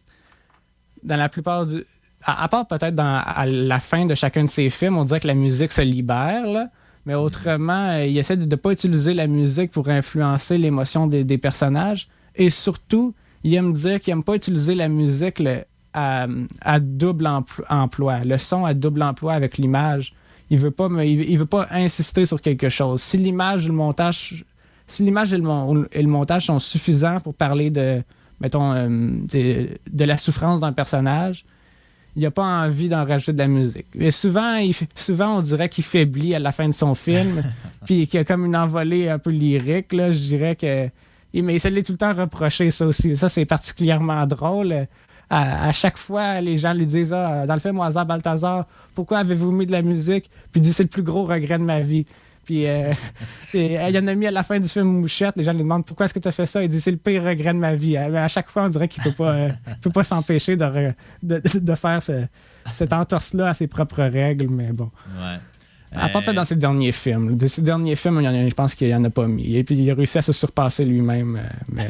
Dans la plupart du. À, à part peut-être dans, à la fin de chacun de ses films, on dirait que la musique se libère, là. Mais autrement, euh, il essaie de ne pas utiliser la musique pour influencer l'émotion des, des personnages. Et surtout, il aime dire qu'il n'aime pas utiliser la musique là, à, à double empl- emploi. Le son à double emploi avec l'image. Il veut pas, mais il, il veut pas insister sur quelque chose. Si l'image et le montage, si l'image et le, mon- et le montage sont suffisants pour parler de, mettons, euh, de, de la souffrance d'un personnage, il n'a pas envie d'en rajouter de la musique. Et souvent, il, fait- souvent, on dirait qu'il faiblit à la fin de son film, puis qu'il y a comme une envolée un peu lyrique, là, je dirais que... Mais il se l'est tout le temps reproché, ça aussi. Ça, c'est particulièrement drôle. À, à chaque fois, les gens lui disent ah, dans le film Au hasard Balthazar, pourquoi avez-vous mis de la musique? Puis il dit c'est le plus gros regret de ma vie. Puis euh, c'est- il y en a mis à la fin du film Mouchette. Les gens lui demandent pourquoi est-ce que tu as fait ça? Il dit c'est le pire regret de ma vie. Mais à chaque fois, on dirait qu'il ne peut pas, euh, peut pas s'empêcher de, re- de, de faire ce- cette entorse-là à ses propres règles. Mais bon. Ouais. À part peut-être dans ses derniers films. De ses derniers films, il y en a- je pense qu'il n'en a pas mis. Et puis il a réussi à se surpasser lui-même. euh, mais...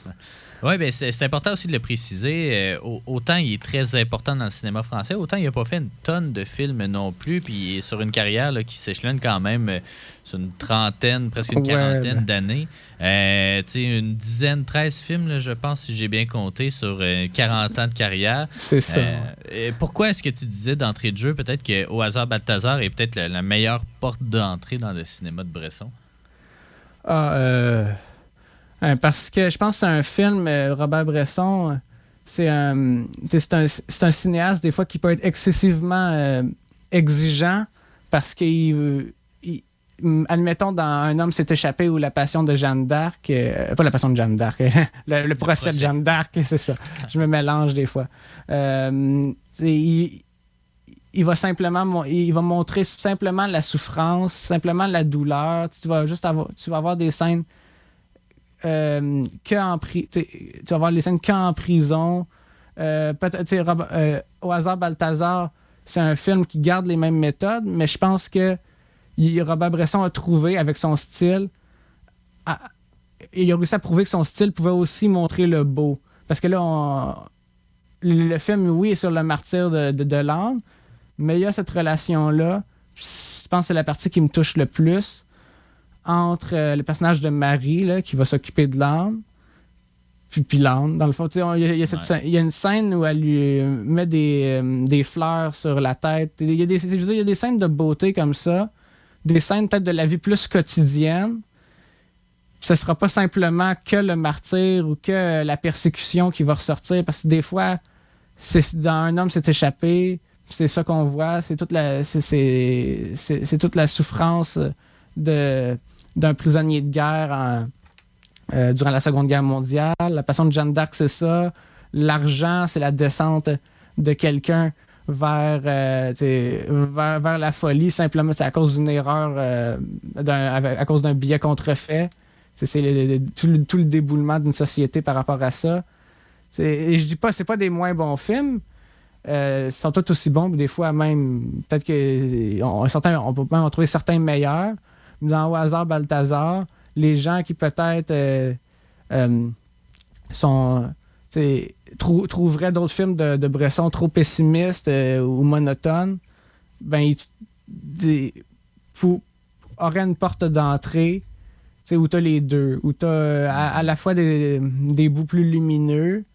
Oui, ben c'est, c'est important aussi de le préciser. Euh, au- autant il est très important dans le cinéma français, autant il n'a pas fait une tonne de films non plus. Puis il est sur une carrière là, qui s'échelonne quand même euh, sur une trentaine, presque une Ouais, quarantaine ben. d'années. Euh, tu sais, une dizaine, treize films, là, je pense, si j'ai bien compté, sur euh, quarante ans de carrière. C'est ça. Euh, et pourquoi est-ce que tu disais d'entrée de jeu, peut-être qu'Au hasard Balthazar est peut-être la, la meilleure porte d'entrée dans le cinéma de Bresson? Ah, euh, euh, parce que je pense que c'est un film, euh, Robert Bresson, c'est un, c'est un, c'est un cinéaste des fois qui peut être excessivement euh, exigeant parce qu'il, il, admettons, dans Un homme s'est échappé ou La passion de Jeanne d'Arc, euh, pas La passion de Jeanne d'Arc, le, le, le procès de Jeanne d'Arc, c'est ça. Je me mélange des fois. Euh, il, il va simplement, il va montrer simplement la souffrance, simplement la douleur. Tu vas juste avoir, tu vas avoir des scènes euh, que en pri- tu vas avoir les scènes qu'en prison. Euh, peut-être, Robert, euh, Au hasard Balthazar, c'est un film qui garde les mêmes méthodes, mais je pense que il, Robert Bresson a trouvé avec son style, à, il a réussi à prouver que son style pouvait aussi montrer le beau. Parce que là, on, le film, oui, est sur le martyre de, de, de l'âme, mais il y a cette relation-là, je pense que c'est la partie qui me touche le plus, entre euh, le personnage de Marie, là, qui va s'occuper de l'âme, puis, puis l'âne. Dans le fond, il y, a, il, y a cette Ouais. scène, il y a une scène où elle lui met des, euh, des fleurs sur la tête. Il y, a des, je veux dire, il y a des scènes de beauté comme ça, des scènes peut-être de la vie plus quotidienne. Ce ne sera pas simplement que le martyr ou que la persécution qui va ressortir, parce que des fois, c'est, dans Un homme s'est échappé, c'est ça qu'on voit, c'est toute la, c'est, c'est, c'est, c'est toute la souffrance de, d'un prisonnier de guerre en, euh, durant la Seconde Guerre mondiale. La passion de Jeanne d'Arc, c'est ça. L'argent, c'est la descente de quelqu'un vers, euh, vers, vers la folie, simplement c'est à cause d'une erreur, euh, d'un, à cause d'un billet contrefait. C'est, c'est le, tout, le, tout le déboulement d'une société par rapport à ça. C'est, et je dis pas, c'est pas des moins bons films. Euh, ils sont tous aussi bons, mais des fois même, peut-être que on, certains, on peut même en trouver certains meilleurs. Dans Au hasard Balthazar, les gens qui peut-être euh, euh, sont, trou, trouveraient d'autres films de, de Bresson trop pessimistes euh, ou monotones, ben ils, des, pour, auraient une porte d'entrée, où tu as les deux, où tu as à, à la fois des, des bouts plus lumineux.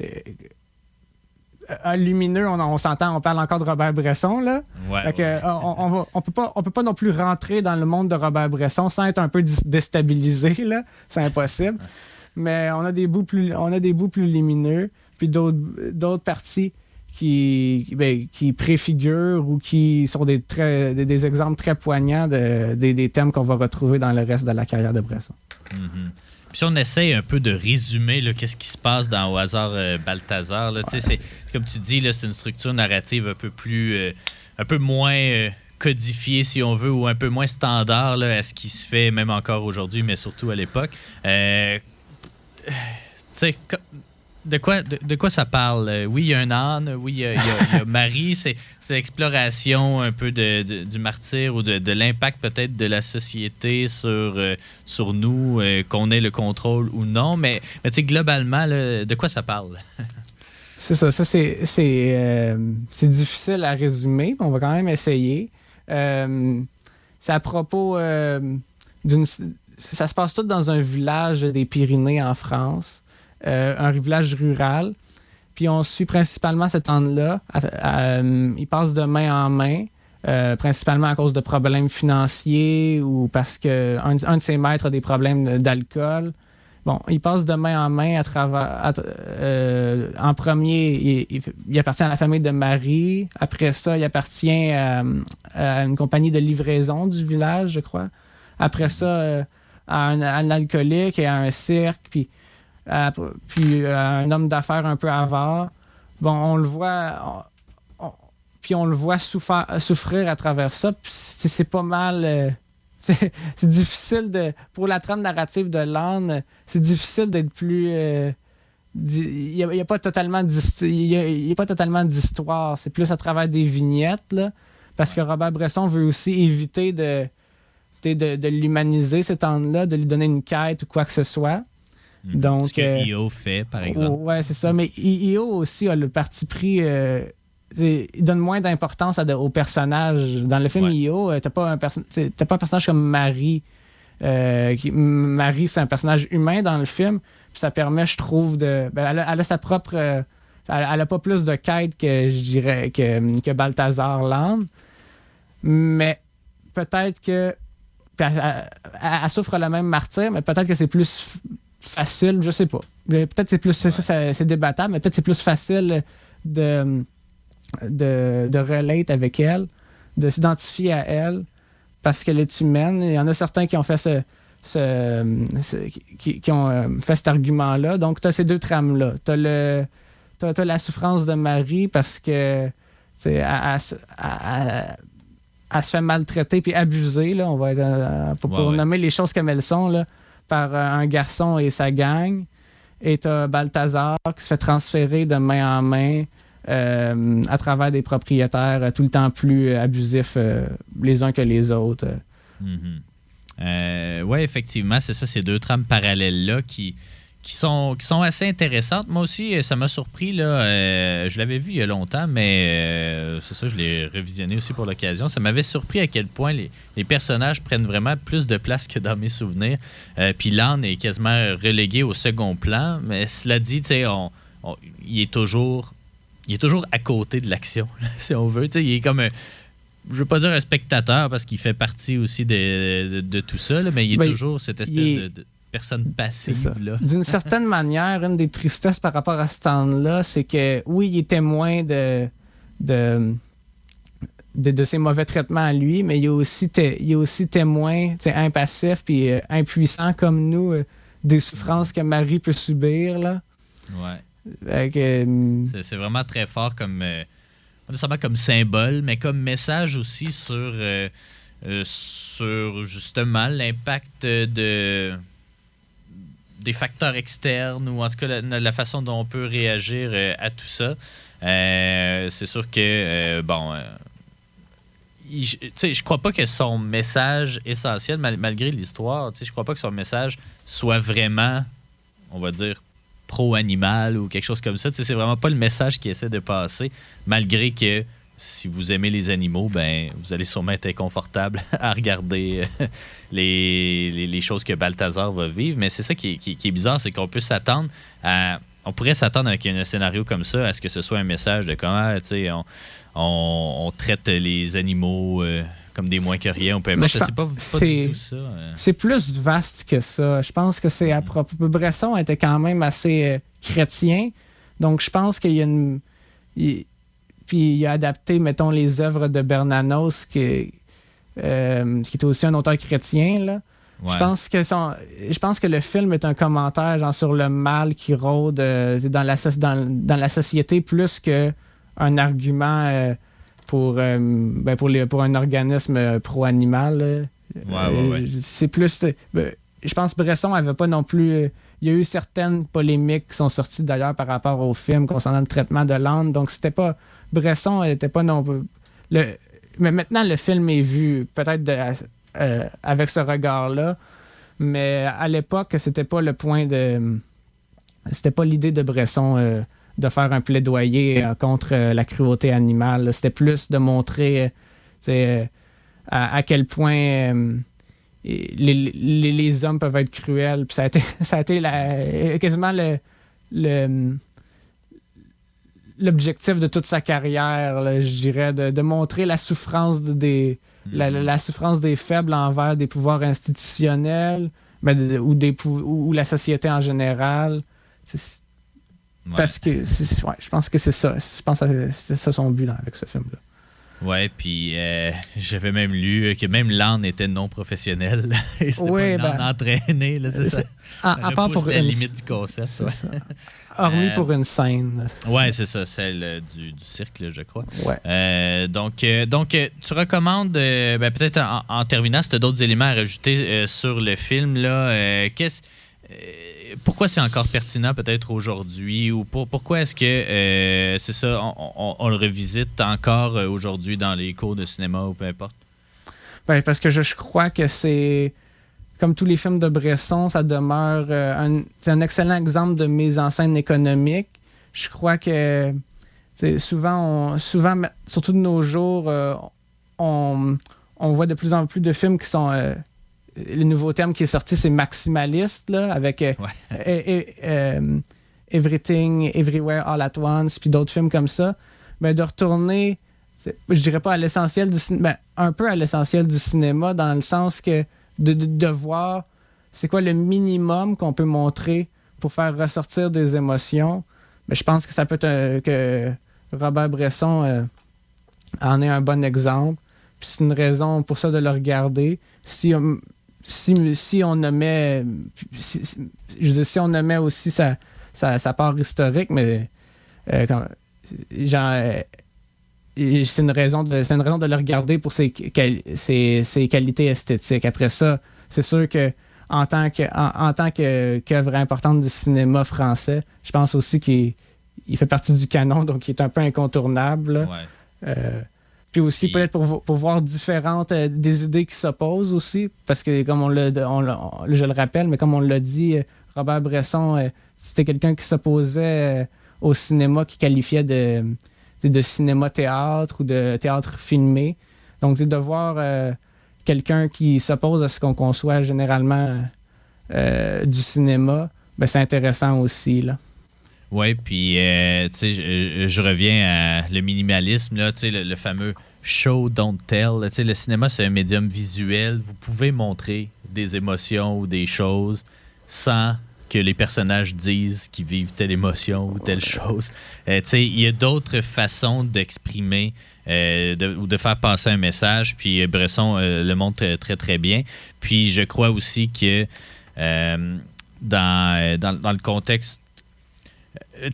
Un lumineux, on, on s'entend, on parle encore de Robert Bresson, là. Ouais, fait que, ouais. on, on, va, on peut pas, on peut pas non plus rentrer dans le monde de Robert Bresson sans être un peu dis- déstabilisé, là. C'est impossible. Mais on a des bouts plus, on a des bouts plus lumineux, puis d'autres, d'autres parties qui, ben, qui préfigurent ou qui sont des, très, des, des exemples très poignants de, des, des thèmes qu'on va retrouver dans le reste de la carrière de Bresson. Mm-hmm. Puis si on essaye un peu de résumer là, qu'est-ce qui se passe dans Au hasard euh, Balthazar, là, ouais. c'est, comme tu dis, là, c'est une structure narrative un peu plus, euh, un peu moins euh, codifiée, si on veut, ou un peu moins standard là, à ce qui se fait même encore aujourd'hui, mais surtout à l'époque. Euh, tu sais, de quoi, de, de quoi ça parle? Euh, oui, il y a un âne, oui, il y a, il y a, il y a Marie, c'est, c'est l'exploration un peu de, de, du martyr ou de, de l'impact peut-être de la société sur, euh, sur nous, euh, qu'on ait le contrôle ou non, mais, mais tu sais, globalement, là, de quoi ça parle? C'est ça, ça c'est, c'est, euh, c'est difficile à résumer, mais on va quand même essayer. Euh, c'est à propos euh, d'une... Ça se passe tout dans un village des Pyrénées en France. Euh, un village rural. Puis on suit principalement cet âne-là. À, à, à, il passe de main en main, euh, principalement à cause de problèmes financiers ou parce qu'un un de ses maîtres a des problèmes d'alcool. Bon, il passe de main en main à travers... À, euh, en premier, il, il, il appartient à la famille de Marie. Après ça, il appartient à, à une compagnie de livraison du village, je crois. Après ça, euh, à, un, à un alcoolique et à un cirque. Puis Euh, puis euh, un homme d'affaires un peu avare. Bon, on le voit, on, on, puis on le voit souffrir, souffrir à travers ça. Puis c'est, c'est pas mal. Euh, c'est, c'est difficile de. Pour la trame narrative de l'âne, c'est difficile d'être plus. Euh, il n'y a, a pas totalement d'histoire. Il y a pas totalement d'histoire. C'est plus à travers des vignettes, là. Parce que Robert Bresson veut aussi éviter de, de, de l'humaniser, cet âne-là, de lui donner une quête ou quoi que ce soit. Donc, ce que euh, I O fait, par exemple. Ouais, c'est ça. Mais I O aussi a le parti pris euh, il donne moins d'importance à de, aux personnages. Dans le film Ouais. I O, t'as pas un perso- t'as pas un personnage comme Marie. Euh, qui, Marie, c'est un personnage humain dans le film. Puis ça permet, je trouve, de. Ben, elle, a, elle a sa propre. Euh, elle, elle a pas plus de quête que je dirais que, que Balthazar Land. Mais peut-être que. Elle, elle, elle souffre le même martyre, mais peut-être que c'est plus f- facile, je sais pas. Peut-être que c'est plus. Ouais. Ça, ça, c'est débattable, mais peut-être que c'est plus facile de, de, de relate avec elle, de s'identifier à elle. Parce qu'elle est humaine. Il y en a certains qui ont fait ce, ce, ce qui, qui ont euh, fait cet argument-là. Donc, tu as ces deux trames-là. Tu as le t'as, t'as la souffrance de Marie parce que elle, elle, elle, elle se fait maltraiter puis abuser, là, on va être, euh, pour, pour ouais, nommer ouais. les choses comme elles sont, là, par euh, un garçon et sa gang. Et tu as Balthazar qui se fait transférer de main en main Euh, à travers des propriétaires euh, tout le temps plus euh, abusifs euh, les uns que les autres. Mm-hmm. Euh, oui, effectivement, c'est ça, ces deux trames parallèles-là qui, qui, sont, qui sont assez intéressantes. Moi aussi, ça m'a surpris. Là, euh, je l'avais vu il y a longtemps, mais euh, c'est ça, je l'ai revisionné aussi pour l'occasion. Ça m'avait surpris à quel point les, les personnages prennent vraiment plus de place que dans mes souvenirs. Euh, puis Lan est quasiment relégué au second plan. Mais cela dit, tu sais, on, on, il est toujours... Il est toujours à côté de l'action, si on veut. T'sais, il est comme un, je veux pas dire un spectateur parce qu'il fait partie aussi de, de, de tout ça, là, mais il est ben, toujours cette espèce est, de, de personne passive. Là. D'une certaine manière, une des tristesses par rapport à ce temps-là, c'est que oui, il est témoin de, de, de, de ses mauvais traitements à lui, mais il est aussi, té, il est aussi témoin impassif puis euh, impuissant comme nous euh, des souffrances que Marie peut subir. Là. Ouais. Euh, c'est, c'est vraiment très fort comme euh, pas nécessairement comme symbole, mais comme message aussi sur, euh, euh, sur justement l'impact de des facteurs externes ou en tout cas la, la façon dont on peut réagir euh, à tout ça. Euh, c'est sûr que euh, bon euh, je, je crois pas que son message essentiel, mal, malgré l'histoire, je crois pas que son message soit vraiment, on va dire, pro-animal ou quelque chose comme ça. T'sais, c'est vraiment pas le message qu'il essaie de passer, malgré que si vous aimez les animaux, ben vous allez sûrement être inconfortable à regarder les, les, les choses que Balthazar va vivre. Mais c'est ça qui est, qui, qui est bizarre, c'est qu'on peut s'attendre à... On pourrait s'attendre avec un scénario comme ça à ce que ce soit un message de comment on, on, on traite les animaux... Euh, comme des moins que rien, on peut aimer. C'est pas, pas c'est, du tout ça. Hein. C'est plus vaste que ça. Je pense que c'est à propos. Bresson était quand même assez euh, chrétien, donc je pense qu'il y a une... Il, puis il a adapté, mettons, les œuvres de Bernanos, qui, euh, qui était aussi un auteur chrétien, là. Ouais. Je pense que son, je pense que le film est un commentaire genre, sur le mal qui rôde euh, dans, la, dans, dans la société plus qu'un argument... Euh, Pour, euh, ben pour, les, pour un organisme pro-animal. Ouais, ouais, ouais. C'est plus... Euh, je pense que Bresson n'avait pas non plus... Euh, il y a eu certaines polémiques qui sont sorties d'ailleurs par rapport au film concernant le traitement de l'âne. Donc, c'était pas... Bresson n'était pas non plus... Le, mais maintenant, le film est vu peut-être de, euh, avec ce regard-là. Mais à l'époque, c'était pas le point de... C'était pas l'idée de Bresson... Euh, de faire un plaidoyer euh, contre euh, la cruauté animale. Là. C'était plus de montrer euh, à, à quel point euh, les, les, les hommes peuvent être cruels. Puis ça a été, ça a été la, quasiment le, le, l'objectif de toute sa carrière, là, je dirais, de, de montrer la souffrance de, des, mmh. la, la souffrance des faibles envers des pouvoirs institutionnels mais de, ou, des, ou, ou la société en général. C'est, Ouais. Parce que c'est, ouais, je pense que c'est ça. Je pense que c'est ça son but là, avec ce film-là. Ouais, puis euh, j'avais même lu que même l'âne était non professionnel. C'était ouais, pas un ben, âne entraîné. Là, c'est c'est, ça. À part pour la une limite du concept. C'est ouais. ça. Hormis euh, pour une scène. Ouais, c'est ça, celle du, du cirque, là, je crois. Ouais. Euh, donc, euh, donc tu recommandes, euh, ben, peut-être en, en terminant, si tu as d'autres éléments à rajouter euh, sur le film, là, euh, qu'est-ce Euh, pourquoi c'est encore pertinent peut-être aujourd'hui ou pour, pourquoi est-ce que euh, c'est ça, on, on, on le revisite encore aujourd'hui dans les cours de cinéma ou peu importe? Ben, parce que je, je crois que c'est comme tous les films de Bresson, ça demeure euh, un, c'est un excellent exemple de mise en scène économique. Je crois que t'sais, souvent, on, souvent, surtout de nos jours, euh, on, on voit de plus en plus de films qui sont... Euh, le nouveau terme qui est sorti, c'est maximaliste, là, avec euh, Ouais. et, et, euh, Everything, Everywhere, All at Once, puis d'autres films comme ça. Ben, de retourner, c'est, je dirais pas à l'essentiel du cinéma, ben, un peu à l'essentiel du cinéma, dans le sens que de, de, de voir c'est quoi le minimum qu'on peut montrer pour faire ressortir des émotions. Mais je pense que ça peut être un, que Robert Bresson euh, en est un bon exemple. Puis c'est une raison pour ça de le regarder. Si on, si, si on nommait si, je dis, si on nommait aussi sa, sa, sa part historique, mais euh, quand, genre, euh, c'est une raison de c'est une raison de le regarder pour ses, ses, ses qualités esthétiques. Après ça, c'est sûr que en tant que en, en tant que qu'œuvre importante du cinéma français, je pense aussi qu'il il fait partie du canon, donc il est un peu incontournable. Ouais. Euh, puis aussi, Puis... peut-être pour, pour voir différentes euh, des idées qui s'opposent aussi, parce que comme on l'a, on l'a on, je le rappelle, mais comme on l'a dit, Robert Bresson, euh, c'était quelqu'un qui s'opposait euh, au cinéma qu'il qualifiait de, de cinéma-théâtre ou de théâtre filmé. Donc, de voir euh, quelqu'un qui s'oppose à ce qu'on conçoit généralement euh, du cinéma, ben, c'est intéressant aussi, là. Oui, puis euh, tu sais, je, je reviens à le minimalisme, là, tu sais, le, le fameux show, don't tell. Tu sais, le cinéma, c'est un médium visuel. Vous pouvez montrer des émotions ou des choses sans que les personnages disent qu'ils vivent telle émotion ou telle chose. Euh, tu sais, il y a d'autres façons d'exprimer euh, de, ou de faire passer un message, puis Bresson euh, le montre très, très bien. Puis je crois aussi que euh, dans, dans, dans le contexte Euh,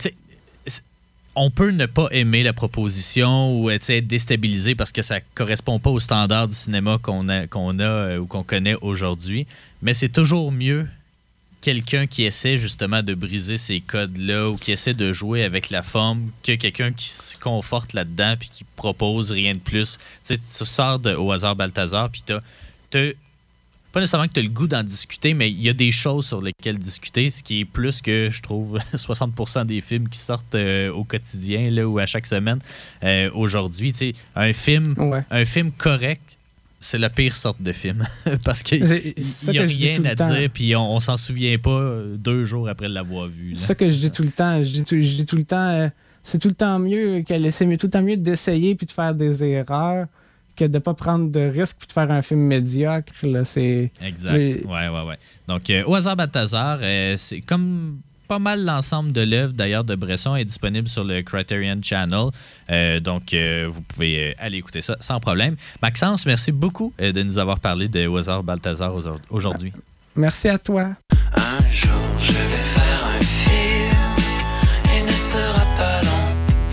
on peut ne pas aimer la proposition ou être déstabilisé parce que ça ne correspond pas aux standards du cinéma qu'on a, qu'on a euh, ou qu'on connaît aujourd'hui, mais c'est toujours mieux quelqu'un qui essaie justement de briser ces codes-là ou qui essaie de jouer avec la forme que quelqu'un qui se conforte là-dedans puis qui propose rien de plus. Tu sais, tu sors de, au hasard Balthazar puis tu as pas nécessairement que tu as le goût d'en discuter, mais il y a des choses sur lesquelles discuter, ce qui est plus que, je trouve, soixante pour cent des films qui sortent euh, au quotidien là, ou à chaque semaine euh, aujourd'hui. Tu sais, un film, Ouais. un film correct, c'est la pire sorte de film. Parce qu'il n'y a rien à dire, puis on, on s'en souvient pas deux jours après l'avoir vu. C'est ça que je dis tout le temps. Je dis tout, je dis tout le temps, euh, c'est tout le temps mieux qu'elle c'est tout le temps mieux d'essayer puis de faire des erreurs que de ne pas prendre de risques puis de faire un film médiocre. Là, c'est... Exact. Mais... Ouais, ouais, ouais. Donc, euh, au hasard Balthazar, euh, c'est comme pas mal l'ensemble de l'œuvre, d'ailleurs, de Bresson est disponible sur le Criterion Channel. Euh, donc, euh, vous pouvez euh, aller écouter ça sans problème. Maxence, merci beaucoup euh, de nous avoir parlé de Au hasard Balthazar aujourd'hui. Merci à toi. Un jour, je vais faire un film. Il ne sera pas long.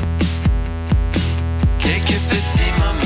Quelques petits moments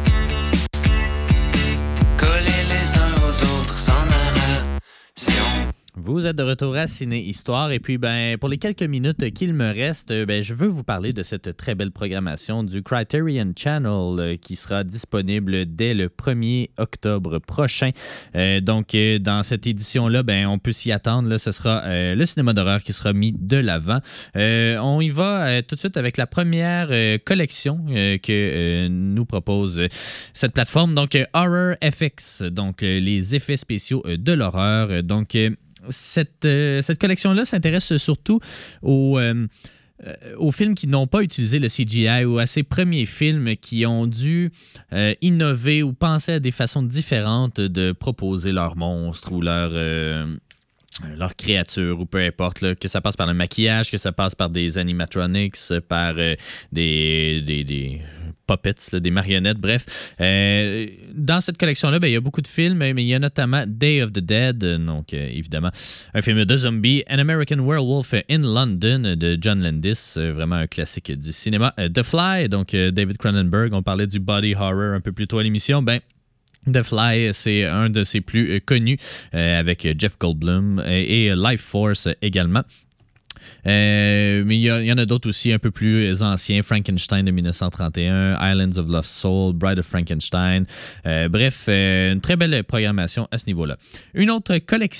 collés les uns aux autres sans narration. Vous êtes de retour à Ciné Histoire et puis ben pour les quelques minutes qu'il me reste, ben je veux vous parler de cette très belle programmation du Criterion Channel euh, qui sera disponible dès le premier octobre prochain. Euh, donc euh, dans cette édition-là, ben on peut s'y attendre. Là, ce sera euh, le cinéma d'horreur qui sera mis de l'avant. Euh, on y va euh, tout de suite avec la première euh, collection euh, que euh, nous propose euh, cette plateforme. Donc euh, Horror F X, donc euh, les effets spéciaux euh, de l'horreur. Donc euh, Cette, euh, cette collection-là s'intéresse surtout aux, euh, aux films qui n'ont pas utilisé le C G I ou à ces premiers films qui ont dû euh, innover ou penser à des façons différentes de proposer leurs monstres ou leurs... Euh, leur créature ou peu importe, là, que ça passe par le maquillage, que ça passe par des animatronics, par euh, des, des, des puppets, là, des marionnettes, bref. Euh, dans cette collection-là, ben, il y a beaucoup de films, mais il y a notamment Day of the Dead, donc euh, évidemment, un film de zombie, An American Werewolf in London de John Landis, euh, vraiment un classique du cinéma. Euh, The Fly, donc euh, David Cronenberg, on parlait du body horror un peu plus tôt à l'émission, ben The Fly, c'est un de ses plus euh, connus euh, avec Jeff Goldblum et, et Life Force également. Euh, mais il y, y en a d'autres aussi un peu plus anciens, Frankenstein de dix-neuf cent trente et un, Islands of Lost Soul, Bride of Frankenstein. Euh, bref, euh, une très belle programmation à ce niveau-là. Une autre collection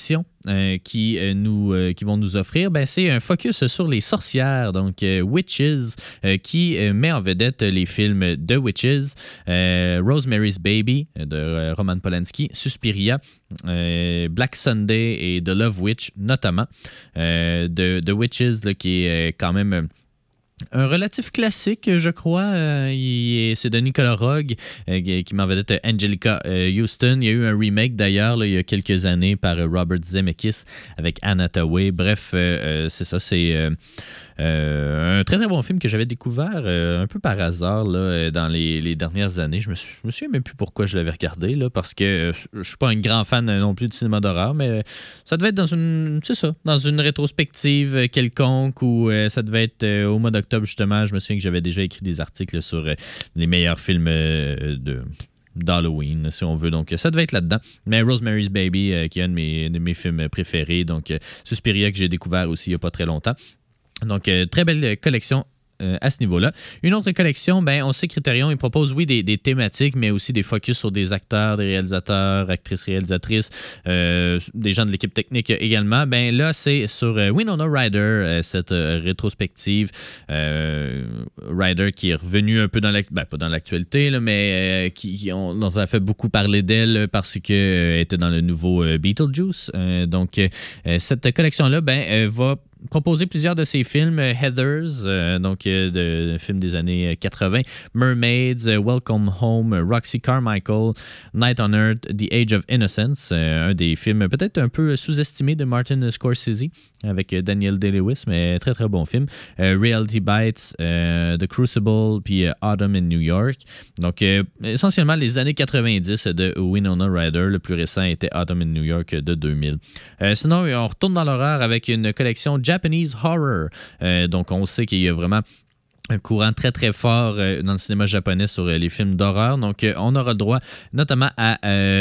euh, qui, euh, nous, euh, qui vont nous offrir, ben, c'est un focus sur les sorcières, donc euh, Witches, euh, qui euh, met en vedette les films The Witches, euh, Rosemary's Baby de euh, Roman Polanski, Suspiria, euh, Black Sunday et The Love Witch notamment. Euh, The, The Witches, là, qui est euh, quand même... un relatif classique, je crois. Euh, il, c'est de Nicolas Roeg euh, qui m'en vedette Angelica euh, Houston. Il y a eu un remake d'ailleurs là, il y a quelques années par euh, Robert Zemeckis avec Anne Hathaway. Bref, euh, euh, c'est ça. C'est euh, euh, un très très bon film que j'avais découvert euh, un peu par hasard là, dans les, les dernières années. Je me, suis, je me souviens même plus pourquoi je l'avais regardé là, parce que euh, je suis pas un grand fan non plus de cinéma d'horreur, mais ça devait être dans une, c'est ça, dans une rétrospective quelconque ou euh, ça devait être euh, au mois d'octobre justement. Je me souviens que j'avais déjà écrit des articles sur euh, les meilleurs films euh, de d'Halloween, si on veut. Donc, ça devait être là-dedans. Mais Rosemary's Baby, euh, qui est un de mes, de mes films préférés. Donc, euh, Suspiria, que j'ai découvert aussi il n'y a pas très longtemps. Donc, euh, très belle collection euh, à ce niveau-là. Une autre collection, ben, on sait que Criterion, il propose, oui, des, des thématiques, mais aussi des focus sur des acteurs, des réalisateurs, actrices, réalisatrices, euh, des gens de l'équipe technique également. Ben là, c'est sur euh, Winona Ryder, euh, cette euh, rétrospective. Euh, Ryder qui est revenu un peu dans l'actualité, ben, pas dans l'actualité, là, mais euh, qui, qui on, on a fait beaucoup parler d'elle parce qu'elle euh, était dans le nouveau euh, Beetlejuice. Euh, donc, euh, cette collection-là, ben, euh, va proposer plusieurs de ses films, euh, Heathers, euh, donc euh, de, de films des années quatre-vingts, Mermaids, euh, Welcome Home, euh, Roxy Carmichael, Night on Earth, The Age of Innocence, euh, un des films peut-être un peu sous-estimés de Martin Scorsese, avec euh, Daniel Day-Lewis, mais très très bon film. Euh, Reality Bites, euh, The Crucible, puis euh, Autumn in New York. Donc euh, essentiellement les années quatre-vingt-dix de Winona Ryder. Le plus récent était Autumn in New York de deux mille. Euh, sinon, on retourne dans l'horreur avec une collection Japanese Horror. Euh, donc on sait qu'il y a vraiment un courant très très fort euh, dans le cinéma japonais sur euh, les films d'horreur. Donc, euh, on aura le droit notamment à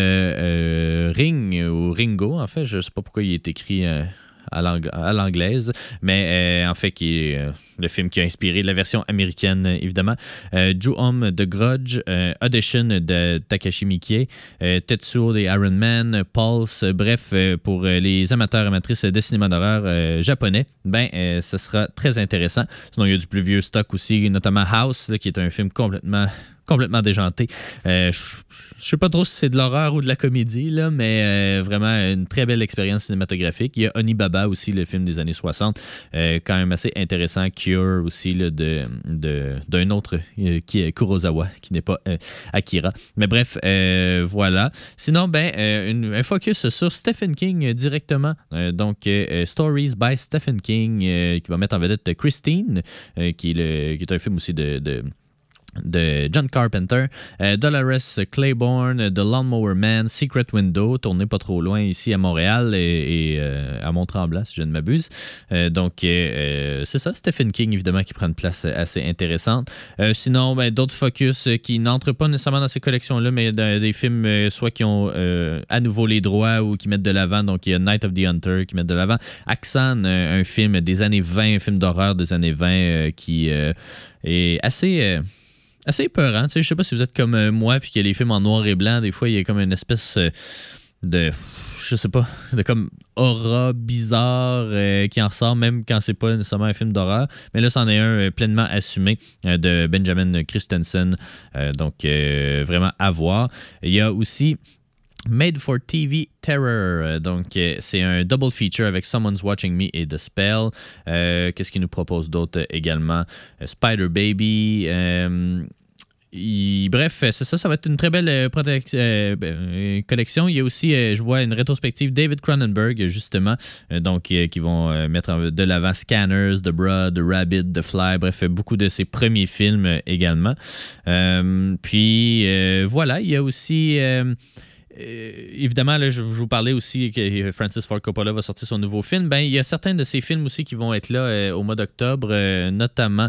euh, euh, Ring ou Ringo, en fait. Je ne sais pas pourquoi il est écrit euh, à, l'ang- à l'anglaise, mais euh, en fait, qui est euh, le film qui a inspiré la version américaine, évidemment. Euh, Ju-Home de Grudge, euh, Audition de Takashi Miike, euh, Tetsuo des Iron Man, Pulse, euh, bref, euh, pour euh, les amateurs et amatrices de cinéma d'horreur euh, japonais, ben, euh, ce sera très intéressant. Sinon, il y a du plus vieux stock aussi, notamment House, là, qui est un film complètement... complètement déjanté. Euh, je ne sais pas trop si c'est de l'horreur ou de la comédie, là, mais euh, vraiment une très belle expérience cinématographique. Il y a Onibaba aussi, le film des années soixante, euh, quand même assez intéressant. Cure aussi, là, de, de, d'un autre euh, qui est Kurosawa, qui n'est pas euh, Akira. Mais bref, euh, voilà. Sinon, ben, euh, une, un focus sur Stephen King euh, directement. Euh, donc, euh, Stories by Stephen King, euh, qui va mettre en vedette Christine, euh, qui, est le, qui est un film aussi de... de de John Carpenter, euh, Dolores Claiborne, The Lawnmower Man, Secret Window, tourné pas trop loin ici à Montréal et, et euh, à Mont-Tremblant, si je ne m'abuse. Euh, donc, euh, c'est ça, Stephen King, évidemment, qui prend une place assez intéressante. Euh, sinon, ben, d'autres focus qui n'entrent pas nécessairement dans ces collections-là, mais dans des films euh, soit qui ont euh, à nouveau les droits ou qui mettent de l'avant. Donc, il y a Night of the Hunter qui met de l'avant. Axan, un, un film des années vingt, un film d'horreur des années vingt euh, qui euh, est assez... Euh, assez épeurant, tu sais, je sais pas si vous êtes comme euh, moi puis qu'il y a les films en noir et blanc, des fois il y a comme une espèce euh, de, je sais pas, de comme aura bizarre euh, qui en ressort même quand c'est pas nécessairement un film d'horreur, mais là c'en est un euh, pleinement assumé euh, de Benjamin Christensen, euh, donc euh, vraiment à voir. Il y a aussi Made for T V Terror. Donc, euh, c'est un double feature avec Someone's Watching Me et The Spell. Euh, qu'est-ce qu'il nous propose d'autre euh, également? Euh, Spider Baby. Euh, il, bref, c'est ça, ça va être une très belle euh, protec- euh, euh, collection. Il y a aussi, euh, je vois, une rétrospective David Cronenberg, justement, euh, donc euh, qui vont euh, mettre de l'avant Scanners, The Brood, The Rabbit, The Fly, bref, beaucoup de ses premiers films euh, également. Euh, puis, euh, voilà, il y a aussi... Euh, Euh, évidemment, là, je, je vous parlais aussi que Francis Ford Coppola va sortir son nouveau film. Ben, il y a certains de ces films aussi qui vont être là euh, au mois d'octobre, euh, notamment...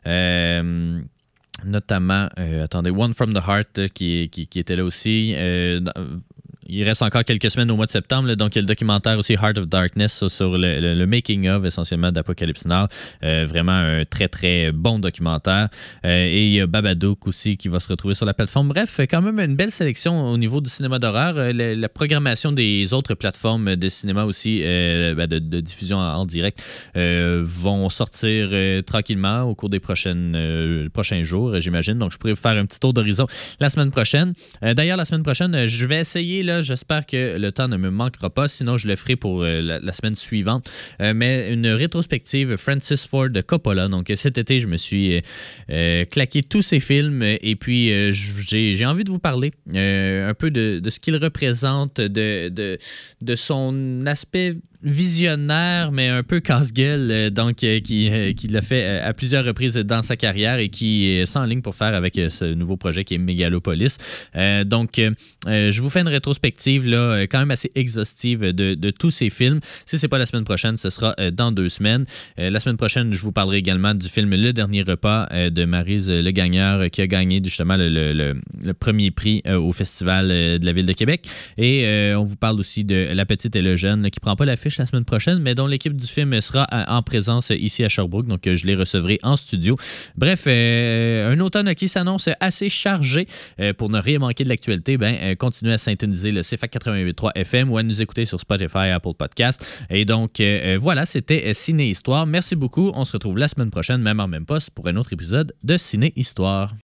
Euh, Notamment, euh, attendez, One from the Heart qui, qui, qui était là aussi. Euh, il reste encore quelques semaines au mois de septembre, là, donc il y a le documentaire aussi Heart of Darkness sur, sur le, le, le making-of essentiellement d'Apocalypse Now. Euh, vraiment un très très bon documentaire. Euh, et il y a Babadook aussi qui va se retrouver sur la plateforme. Bref, quand même une belle sélection au niveau du cinéma d'horreur. Euh, la, la programmation des autres plateformes de cinéma aussi, euh, ben de, de diffusion en, en direct, euh, vont sortir euh, tranquillement au cours des prochaines, euh, prochains jours, j'imagine. Donc je pourrais vous faire un petit tour d'horizon la semaine prochaine. Euh, d'ailleurs, la semaine prochaine, je vais essayer, là, j'espère que le temps ne me manquera pas, sinon je le ferai pour euh, la, la semaine suivante. Euh, mais une rétrospective Francis Ford Coppola. Donc cet été, je me suis euh, claqué tous ces films et puis euh, j'ai, j'ai envie de vous parler euh, un peu de, de ce qu'il représente, de, de, de son aspect visionnaire, mais un peu casse-gueule, euh, donc euh, qui, euh, qui l'a fait euh, à plusieurs reprises dans sa carrière et qui est sans ligne pour faire avec euh, ce nouveau projet qui est Megalopolis. Euh, donc, euh, je vous fais une rétrospective là, quand même assez exhaustive de, de tous ces films. Si ce n'est pas la semaine prochaine, ce sera euh, dans deux semaines. Euh, la semaine prochaine, je vous parlerai également du film Le Dernier Repas euh, de Maryse Le Gagneur, euh, qui a gagné justement le, le, le, le premier prix euh, au Festival euh, de la Ville de Québec. Et euh, on vous parle aussi de La Petite et le Jeune, là, qui ne prend pas l'affiche la semaine prochaine, mais dont l'équipe du film sera en présence ici à Sherbrooke, donc je les recevrai en studio. Bref, euh, un automne qui s'annonce assez chargé. Euh, pour ne rien manquer de l'actualité, ben, euh, continuez à syntoniser le C F A C quatre-vingt-huit point trois F M ou à nous écouter sur Spotify, Apple Podcast. Et donc, euh, voilà, c'était Ciné Histoire. Merci beaucoup. On se retrouve la semaine prochaine, même en même poste, pour un autre épisode de Ciné Histoire.